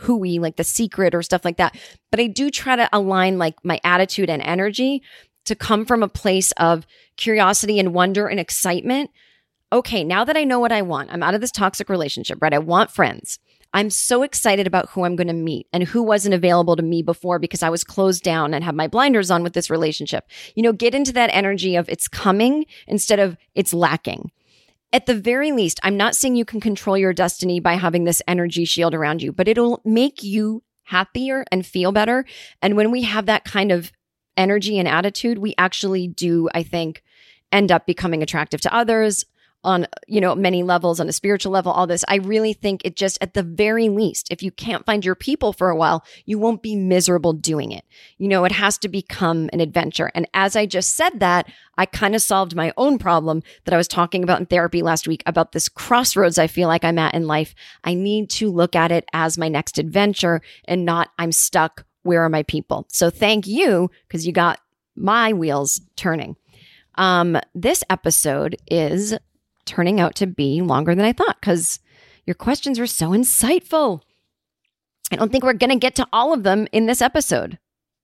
hooey, like The Secret or stuff like that. But I do try to align like my attitude and energy to come from a place of curiosity and wonder and excitement. Okay, now that I know what I want, I'm out of this toxic relationship, right? I want friends. I'm so excited about who I'm going to meet and who wasn't available to me before because I was closed down and have my blinders on with this relationship. You know, get into that energy of it's coming instead of it's lacking. At the very least, I'm not saying you can control your destiny by having this energy shield around you, but it'll make you happier and feel better. And when we have that kind of energy and attitude, we actually do, I think, end up becoming attractive to others on, you know, many levels, on a spiritual level, all this. I really think it just, at the very least, if you can't find your people for a while, you won't be miserable doing it. You know, it has to become an adventure. And as I just said that, I kind of solved my own problem that I was talking about in therapy last week about this crossroads I feel like I'm at in life. I need to look at it as my next adventure and not I'm stuck. Where are my people? So thank you, because you got my wheels turning. Um, this episode is turning out to be longer than I thought because your questions were so insightful. I don't think we're going to get to all of them in this episode.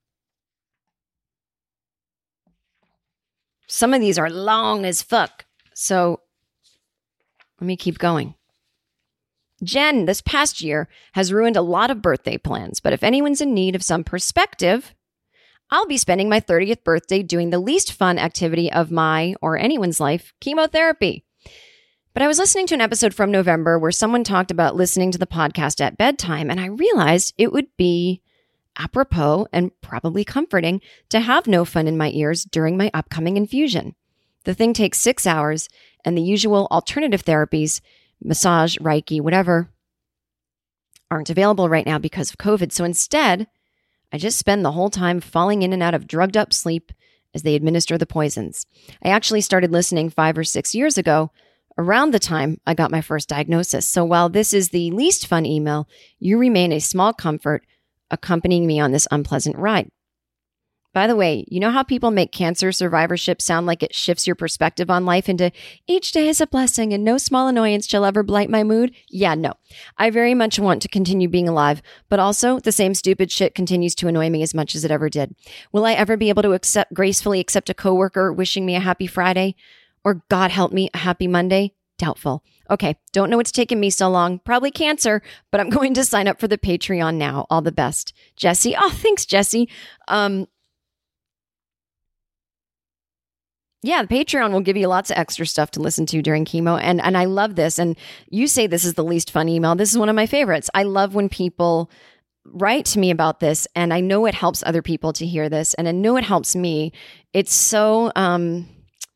Some of these are long as fuck. So let me keep going. Jen, this past year has ruined a lot of birthday plans, but if anyone's in need of some perspective, I'll be spending my thirtieth birthday doing the least fun activity of my or anyone's life, chemotherapy. But I was listening to an episode from November where someone talked about listening to the podcast at bedtime, and I realized it would be apropos and probably comforting to have no fun in my ears during my upcoming infusion. The thing takes six hours, and the usual alternative therapies, massage, Reiki, whatever, aren't available right now because of COVID. So instead, I just spend the whole time falling in and out of drugged up sleep as they administer the poisons. I actually started listening five or six years ago, around the time I got my first diagnosis. So while this is the least fun email, you remain a small comfort accompanying me on this unpleasant ride. By the way, you know how people make cancer survivorship sound like it shifts your perspective on life into each day is a blessing and no small annoyance shall ever blight my mood? Yeah, no. I very much want to continue being alive, but also the same stupid shit continues to annoy me as much as it ever did. Will I ever be able to accept gracefully accept a coworker wishing me a happy Friday? Or God help me, a happy Monday? Doubtful. Okay, don't know what's taken me so long. Probably cancer, but I'm going to sign up for the Patreon now. All the best. Jesse. Oh, thanks, Jesse. Um, yeah, the Patreon will give you lots of extra stuff to listen to during chemo. And, and I love this. And you say this is the least fun email. This is one of my favorites. I love when people write to me about this, and I know it helps other people to hear this, and I know it helps me. It's so... Um,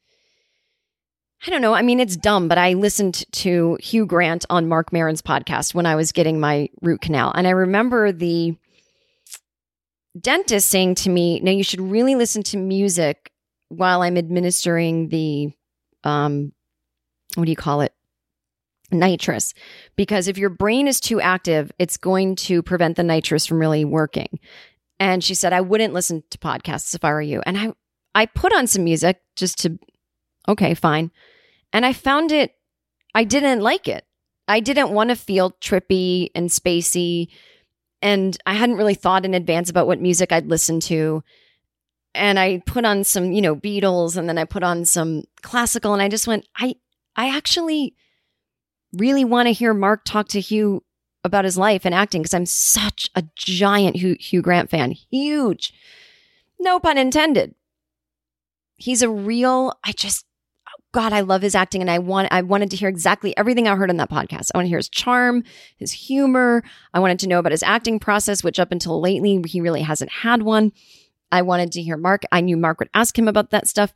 I don't know. I mean, it's dumb, but I listened to Hugh Grant on Mark Maron's podcast when I was getting my root canal. And I remember the dentist saying to me, now you should really listen to music while I'm administering the, um, what do you call it? Nitrous. Because if your brain is too active, it's going to prevent the nitrous from really working. And she said, I wouldn't listen to podcasts if I were you. And I, I put on some music just to, okay, fine. And I found it, I didn't like it. I didn't want to feel trippy and spacey. And I hadn't really thought in advance about what music I'd listen to. And I put on some, you know, Beatles, and then I put on some classical. And I just went, I, I actually really want to hear Mark talk to Hugh about his life and acting because I'm such a giant Hugh, Hugh Grant fan. Huge. No pun intended. He's a real, I just, God, I love his acting, and I want I wanted to hear exactly everything I heard on that podcast. I want to hear his charm, his humor. I wanted to know about his acting process, which up until lately, he really hasn't had one. I wanted to hear Mark. I knew Mark would ask him about that stuff.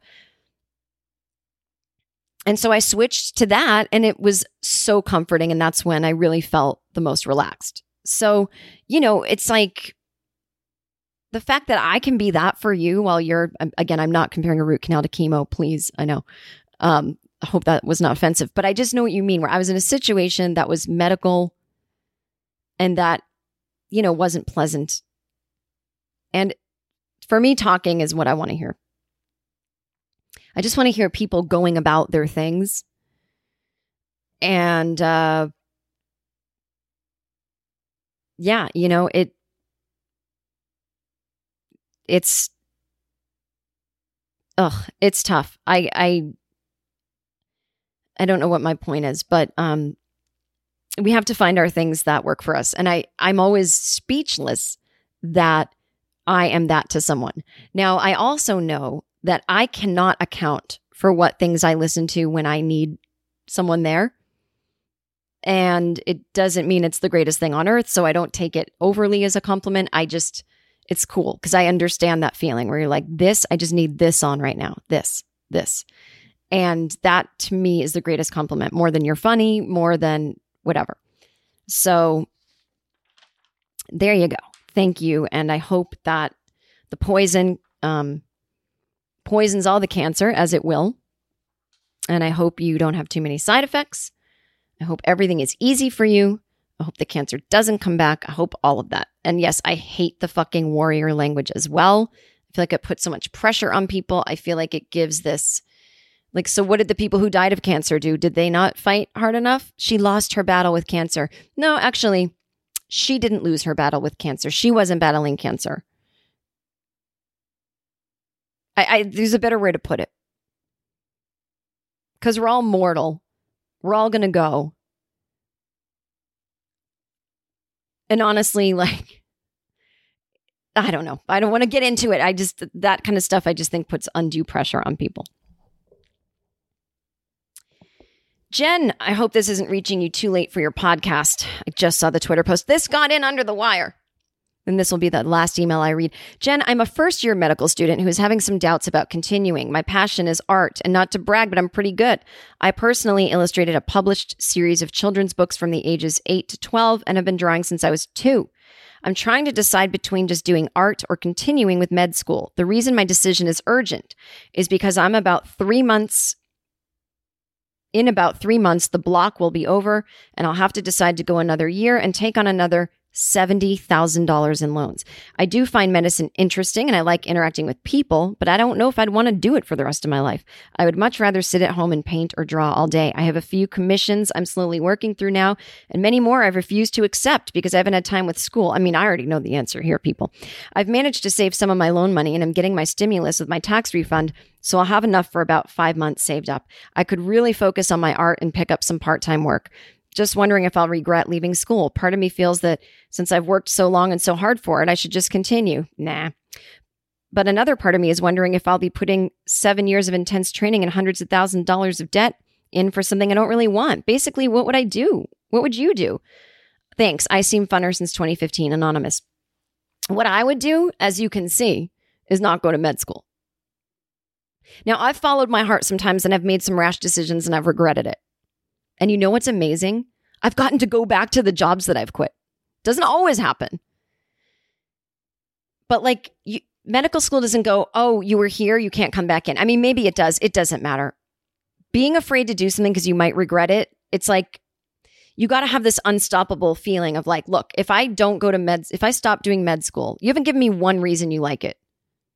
And so I switched to that, and it was so comforting, and that's when I really felt the most relaxed. So, you know, it's like the fact that I can be that for you while you're, again, I'm not comparing a root canal to chemo, please. I know. Um, I hope that was not offensive, but I just know what you mean, where I was in a situation that was medical and that, you know, wasn't pleasant. And for me, talking is what I want to hear. I just want to hear people going about their things. And, uh, yeah, you know, it, it's, ugh, it's tough. I, I, I don't know what my point is, but, um, we have to find our things that work for us. And I, I'm always speechless that I am that to someone. Now, I also know that I cannot account for what things I listen to when I need someone there. And it doesn't mean it's the greatest thing on earth, so I don't take it overly as a compliment. I just, it's cool because I understand that feeling where you're like, this, I just need this on right now. This, this. And that to me is the greatest compliment, more than you're funny, more than whatever. So there you go. Thank you. And I hope that the poison um, poisons all the cancer, as it will. And I hope you don't have too many side effects. I hope everything is easy for you. I hope the cancer doesn't come back. I hope all of that. And yes, I hate the fucking warrior language as well. I feel like it puts so much pressure on people. I feel like it gives this, like, so what did the people who died of cancer do? Did they not fight hard enough? She lost her battle with cancer. No, actually, she didn't lose her battle with cancer. She wasn't battling cancer. I, I there's a better way to put it. Because we're all mortal. We're all going to go. And honestly, like, I don't know. I don't want to get into it. I just, that kind of stuff, I just think puts undue pressure on people. Jen, I hope this isn't reaching you too late for your podcast. I just saw the Twitter post. This got in under the wire. And this will be the last email I read. Jen, I'm a first-year medical student who is having some doubts about continuing. My passion is art, and not to brag, but I'm pretty good. I personally illustrated a published series of children's books from the ages eight to twelve and have been drawing since I was two. I'm trying to decide between just doing art or continuing with med school. The reason my decision is urgent is because I'm about three months... In about three months, the block will be over, and I'll have to decide to go another year and take on another seventy thousand dollars in loans. I do find medicine interesting and I like interacting with people, but I don't know if I'd want to do it for the rest of my life. I would much rather sit at home and paint or draw all day. I have a few commissions I'm slowly working through now, and many more I've refused to accept because I haven't had time with school. I mean, I already know the answer here, people. I've managed to save some of my loan money and I'm getting my stimulus with my tax refund, so I'll have enough for about five months saved up. I could really focus on my art and pick up some part-time work. Just wondering if I'll regret leaving school. Part of me feels that since I've worked so long and so hard for it, I should just continue. Nah. But another part of me is wondering if I'll be putting seven years of intense training and hundreds of thousands of dollars of debt in for something I don't really want. Basically, what would I do? What would you do? Thanks. I seem funner since twenty fifteen, Anonymous. What I would do, as you can see, is not go to med school. Now, I've followed my heart sometimes and I've made some rash decisions and I've regretted it. And you know what's amazing? I've gotten to go back to the jobs that I've quit. Doesn't always happen. But like you, medical school doesn't go, oh, you were here, you can't come back in. I mean, maybe it does. It doesn't matter. Being afraid to do something because you might regret it, it's like you got to have this unstoppable feeling of like, look, if I don't go to med, if I stop doing med school, you haven't given me one reason you like it.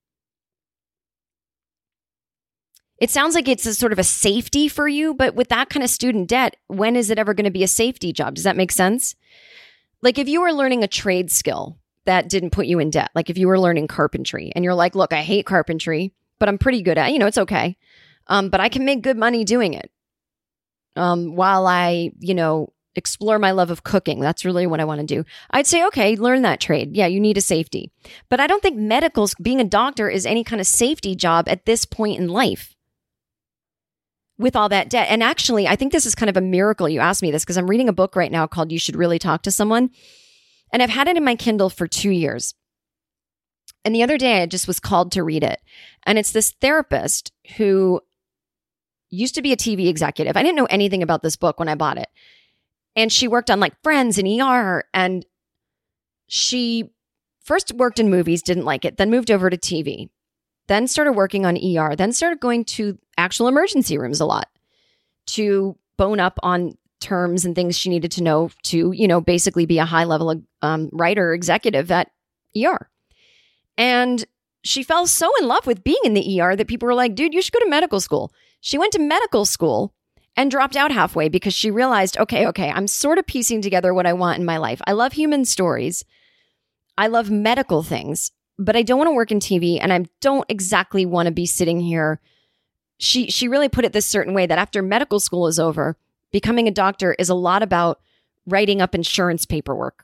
It sounds like it's a sort of a safety for you, but with that kind of student debt, when is it ever going to be a safety job? Does that make sense? Like if you were learning a trade skill that didn't put you in debt, like if you were learning carpentry and you're like, look, I hate carpentry, but I'm pretty good at it. You know, it's okay. Um, but I can make good money doing it. Um, while I, you know, explore my love of cooking. That's really what I want to do. I'd say, okay, learn that trade. Yeah, you need a safety. But I don't think medicals, being a doctor is any kind of safety job at this point in life. With all that debt. And actually, I think this is kind of a miracle you asked me this because I'm reading a book right now called You Should Really Talk to Someone. And I've had it in my Kindle for two years. And the other day I just was called to read it. And it's this therapist who used to be a T V executive. I didn't know anything about this book when I bought it. And she worked on like Friends and E R. And she first worked in movies, didn't like it, then moved over to T V. Then started working on E R, then started going to actual emergency rooms a lot to bone up on terms and things she needed to know to, you know, basically be a high level um, writer executive at E R. And she fell so in love with being in the E R that people were like, dude, you should go to medical school. She went to medical school and dropped out halfway because she realized, okay, okay, I'm sort of piecing together what I want in my life. I love human stories. I love medical things, but I don't want to work in T V and I don't exactly want to be sitting here. She she really put it this certain way that after medical school is over, becoming a doctor is a lot about writing up insurance paperwork.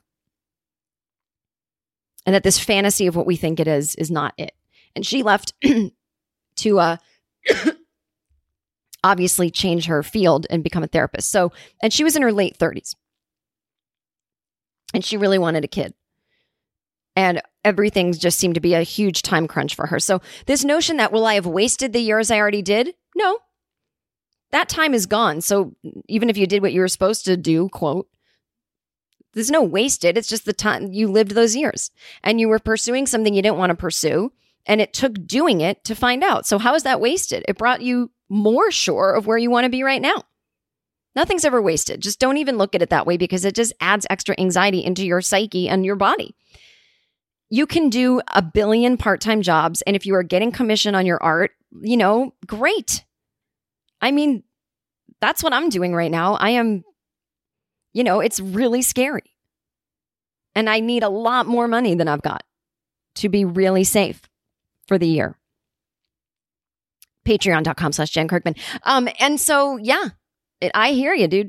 And that this fantasy of what we think it is is not it. And she left to uh, obviously change her field and become a therapist. So, and she was in her late thirties. And she really wanted a kid. And everything just seemed to be a huge time crunch for her. So this notion that, will I have wasted the years I already did? No. That time is gone. So even if you did what you were supposed to do, quote, there's no wasted. It's just the time you lived those years. And you were pursuing something you didn't want to pursue. And it took doing it to find out. So how is that wasted? It brought you more sure of where you want to be right now. Nothing's ever wasted. Just don't even look at it that way because it just adds extra anxiety into your psyche and your body. You can do a billion part-time jobs, and if you are getting commission on your art, you know, great. I mean, that's what I'm doing right now. I am, you know, it's really scary. And I need a lot more money than I've got to be really safe for the year. Patreon.com slash Jen Kirkman. Um, and so, yeah, it, I hear you, dude.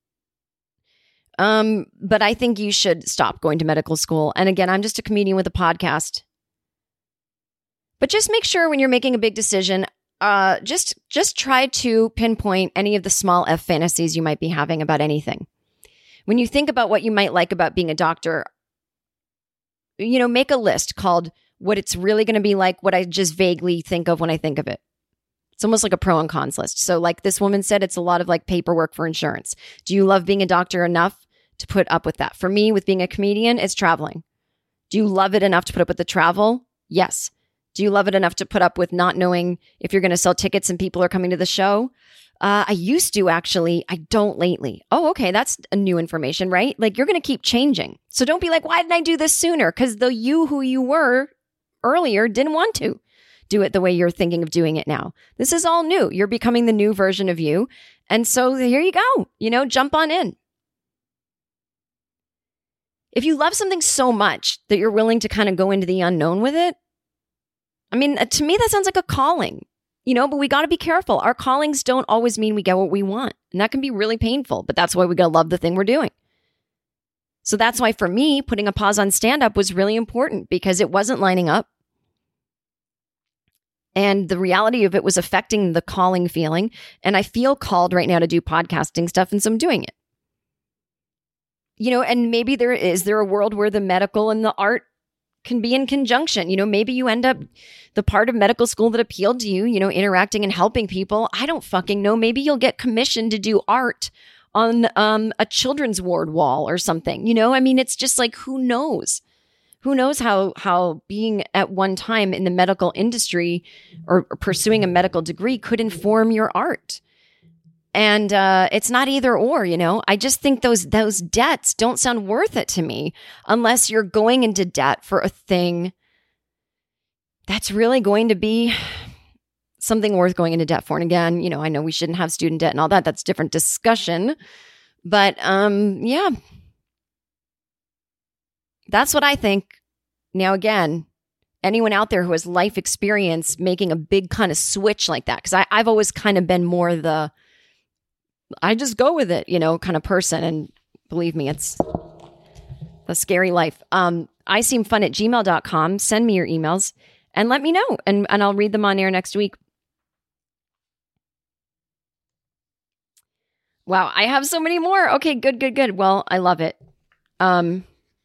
Um, but I think you should stop going to medical school. And again, I'm just a comedian with a podcast. But just make sure when you're making a big decision, uh, just just try to pinpoint any of the small F fantasies you might be having about anything. When you think about what you might like about being a doctor, you know, make a list called what it's really going to be like, what I just vaguely think of when I think of it. It's almost like a pro and cons list. So like this woman said, it's a lot of like paperwork for insurance. Do you love being a doctor enough to put up with that? For me, with being a comedian, it's traveling. Do you love it enough to put up with the travel? Yes. Do you love it enough to put up with not knowing if you're going to sell tickets and people are coming to the show? Uh, I used to, actually. I don't lately. Oh, okay. That's a new information, right? Like you're going to keep changing. So don't be like, why didn't I do this sooner? Because the you who you were earlier didn't want to do it the way you're thinking of doing it now. This is all new. You're becoming the new version of you. And so here you go. You know, jump on in. If you love something so much that you're willing to kind of go into the unknown with it, I mean, to me, that sounds like a calling, you know, but we got to be careful. Our callings don't always mean we get what we want. And that can be really painful, but that's why we got to love the thing we're doing. So that's why for me, putting a pause on stand-up was really important because it wasn't lining up. And the reality of it was affecting the calling feeling. And I feel called right now to do podcasting stuff, and so I'm doing it. You know, and maybe there is there a world where the medical and the art can be in conjunction. You know, maybe you end up the part of medical school that appealed to you, you know, interacting and helping people. I don't fucking know. Maybe you'll get commissioned to do art on um, a children's ward wall or something. You know, I mean, it's just like, who knows? Who knows how how being at one time in the medical industry or pursuing a medical degree could inform your art. And uh, it's not either or, you know. I just think those those debts don't sound worth it to me unless you're going into debt for a thing that's really going to be something worth going into debt for. And again, you know, I know we shouldn't have student debt and all that. That's a different discussion. But um, yeah, that's what I think. Now, again, anyone out there who has life experience making a big kind of switch like that, because I've always kind of been more the I just go with it, you know, kind of person. And believe me, it's a scary life. Um, I seem fun at gmail dot com. Send me your emails and let me know. And, and I'll read them on air next week. Wow, I have so many more. Okay, good, good, good. Well, I love it. Um,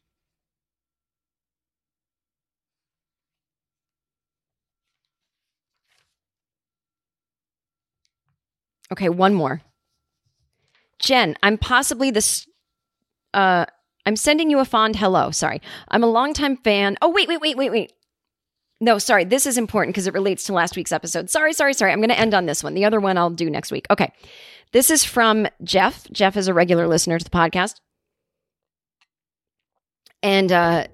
okay, one more. Jen, I'm possibly this, uh, I'm sending you a fond hello. Sorry. I'm a longtime fan. Oh, wait, wait, wait, wait, wait. No, sorry. This is important because it relates to last week's episode. Sorry, sorry, sorry. I'm going to end on this one. The other one I'll do next week. Okay. This is from Jeff. Jeff is a regular listener to the podcast. And uh,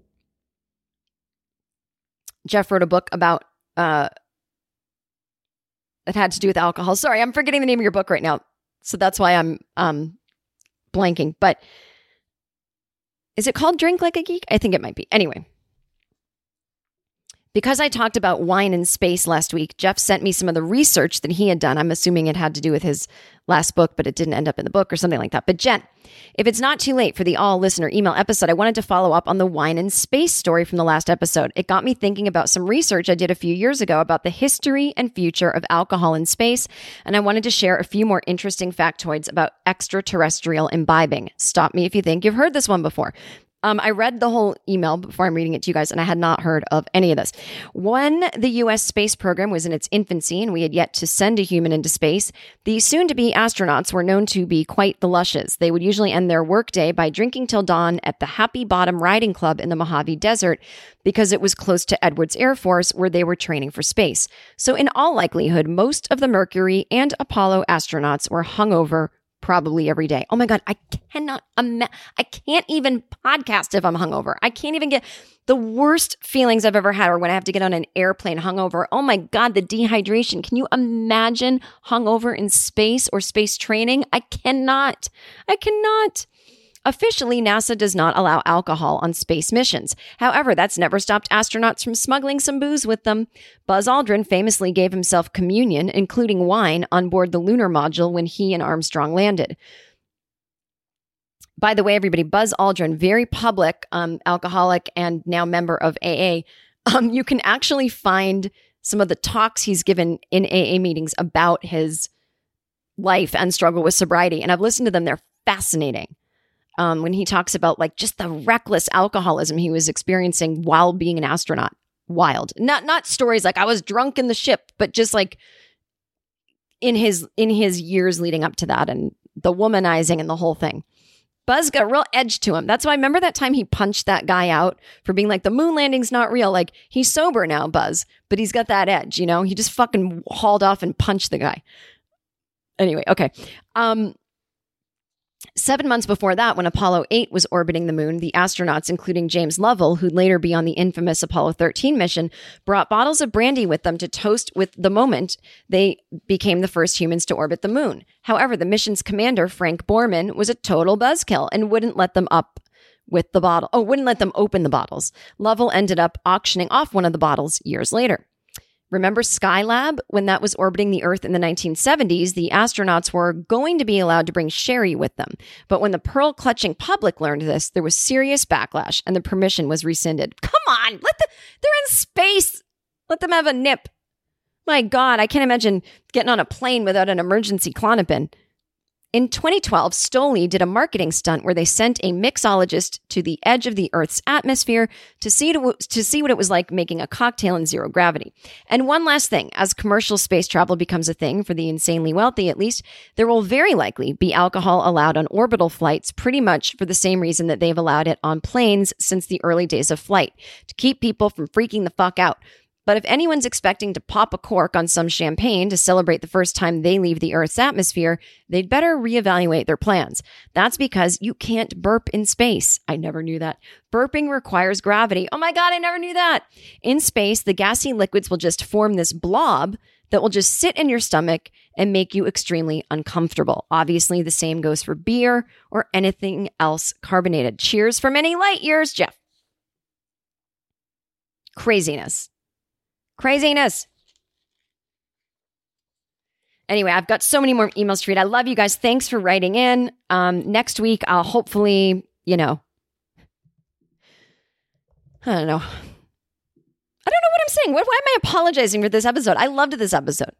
Jeff wrote a book about, uh, it had to do with alcohol. Sorry, I'm forgetting the name of your book right now. So that's why I'm um, blanking. But is it called Drink Like a Geek? I think it might be. Anyway. Because I talked about wine in space last week, Jeff sent me some of the research that he had done. I'm assuming it had to do with his last book, but it didn't end up in the book or something like that. But Jen, if it's not too late for the all listener email episode, I wanted to follow up on the wine in space story from the last episode. It got me thinking about some research I did a few years ago about the history and future of alcohol in space. And I wanted to share a few more interesting factoids about extraterrestrial imbibing. Stop me if you think you've heard this one before. Um, I read the whole email before I'm reading it to you guys, and I had not heard of any of this. When the U S space program was in its infancy and we had yet to send a human into space, the soon-to-be astronauts were known to be quite the lushes. They would usually end their workday by drinking till dawn at the Happy Bottom Riding Club in the Mojave Desert because it was close to Edwards Air Force where they were training for space. So in all likelihood, most of the Mercury and Apollo astronauts were hungover probably every day. Oh my God, I cannot, ima- I can't even podcast if I'm hungover. I can't even get the worst feelings I've ever had or when I have to get on an airplane hungover. Oh my God, the dehydration. Can you imagine hungover in space or space training? I cannot. I cannot. Officially, NASA does not allow alcohol on space missions. However, that's never stopped astronauts from smuggling some booze with them. Buzz Aldrin famously gave himself communion, including wine, on board the lunar module when he and Armstrong landed. By the way, everybody, Buzz Aldrin, very public, um, alcoholic, and now member of A A. Um, you can actually find some of the talks he's given in A A meetings about his life and struggle with sobriety. And I've listened to them. They're fascinating. Um, when he talks about like just the reckless alcoholism he was experiencing while being an astronaut. Wild. Not not stories like I was drunk in the ship, but just like in his in his years leading up to that and the womanizing and the whole thing. Buzz got a real edge to him. That's why I remember that time he punched that guy out for being like, the moon landing's not real. Like, he's sober now, Buzz, but he's got that edge, you know? He just fucking hauled off and punched the guy. Anyway, okay. Um, Seven months before that, when Apollo eight was orbiting the moon, the astronauts, including James Lovell, who'd later be on the infamous Apollo thirteen mission, brought bottles of brandy with them to toast with the moment they became the first humans to orbit the moon. However, the mission's commander, Frank Borman, was a total buzzkill and wouldn't let them up with the bottle. Oh, wouldn't let them open the bottles. Lovell ended up auctioning off one of the bottles years later. Remember Skylab? When that was orbiting the Earth in the nineteen seventies, the astronauts were going to be allowed to bring sherry with them. But when the pearl-clutching public learned this, there was serious backlash, and the permission was rescinded. Come on! Let the, they're in space! Let them have a nip. My God, I can't imagine getting on a plane without an emergency Klonopin. In twenty twelve, Stoli did a marketing stunt where they sent a mixologist to the edge of the Earth's atmosphere to see to, to see what it was like making a cocktail in zero gravity. And one last thing, as commercial space travel becomes a thing, for the insanely wealthy at least, there will very likely be alcohol allowed on orbital flights pretty much for the same reason that they've allowed it on planes since the early days of flight, to keep people from freaking the fuck out. But if anyone's expecting to pop a cork on some champagne to celebrate the first time they leave the Earth's atmosphere, they'd better reevaluate their plans. That's because you can't burp in space. I never knew that. Burping requires gravity. Oh my God, I never knew that. In space, the gassy liquids will just form this blob that will just sit in your stomach and make you extremely uncomfortable. Obviously, the same goes for beer or anything else carbonated. Cheers for many light years, Jeff. Craziness. Craziness. Anyway, I've got so many more emails to read. I love you guys. Thanks for writing in. Um, next week, I'll hopefully, you know, I don't know. I don't know what I'm saying. What, why am I apologizing for this episode? I loved this episode.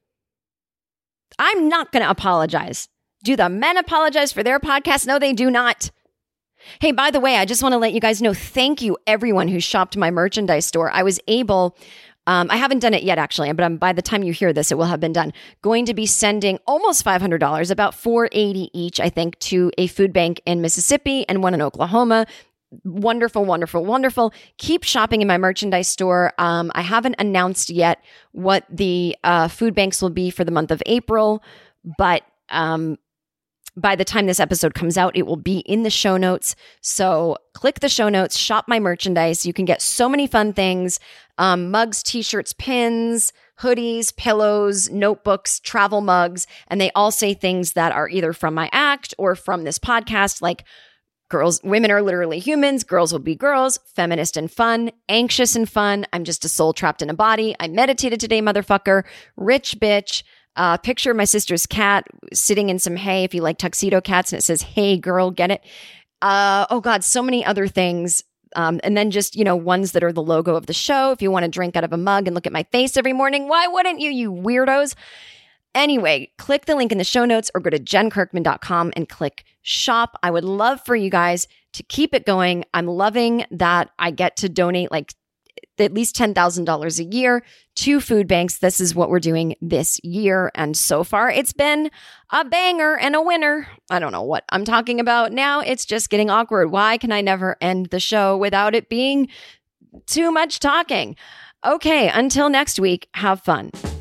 I'm not going to apologize. Do the men apologize for their podcast? No, they do not. Hey, by the way, I just want to let you guys know, thank you, everyone who shopped my merchandise store. I was able... Um, I haven't done it yet, actually, but um, by the time you hear this, it will have been done. Going to be sending almost five hundred dollars, about four hundred eighty dollars each, I think, to a food bank in Mississippi and one in Oklahoma. Wonderful, wonderful, wonderful. Keep shopping in my merchandise store. Um, I haven't announced yet what the uh, food banks will be for the month of April, but um, by the time this episode comes out, it will be in the show notes. So click the show notes, shop my merchandise. You can get so many fun things. Um, mugs, t-shirts, pins, hoodies, pillows, notebooks, travel mugs, and they all say things that are either from my act or from this podcast, like girls, women are literally humans, girls will be girls, feminist and fun, anxious and fun, I'm just a soul trapped in a body, I meditated today, motherfucker, rich bitch, uh, picture of my sister's cat sitting in some hay if you like tuxedo cats, and it says, hey girl, get it? Uh, oh God, so many other things. Um, and then just, you know, ones that are the logo of the show. If you want to drink out of a mug and look at my face every morning, why wouldn't you, you weirdos? Anyway, click the link in the show notes or go to jen kirkman dot com and click shop. I would love for you guys to keep it going. I'm loving that I get to donate like at least ten thousand dollars a year to food banks. This is what we're doing this year. And so far, it's been a banger and a winner. I don't know what I'm talking about now. It's just getting awkward. Why can I never end the show without it being too much talking? Okay, until next week, have fun.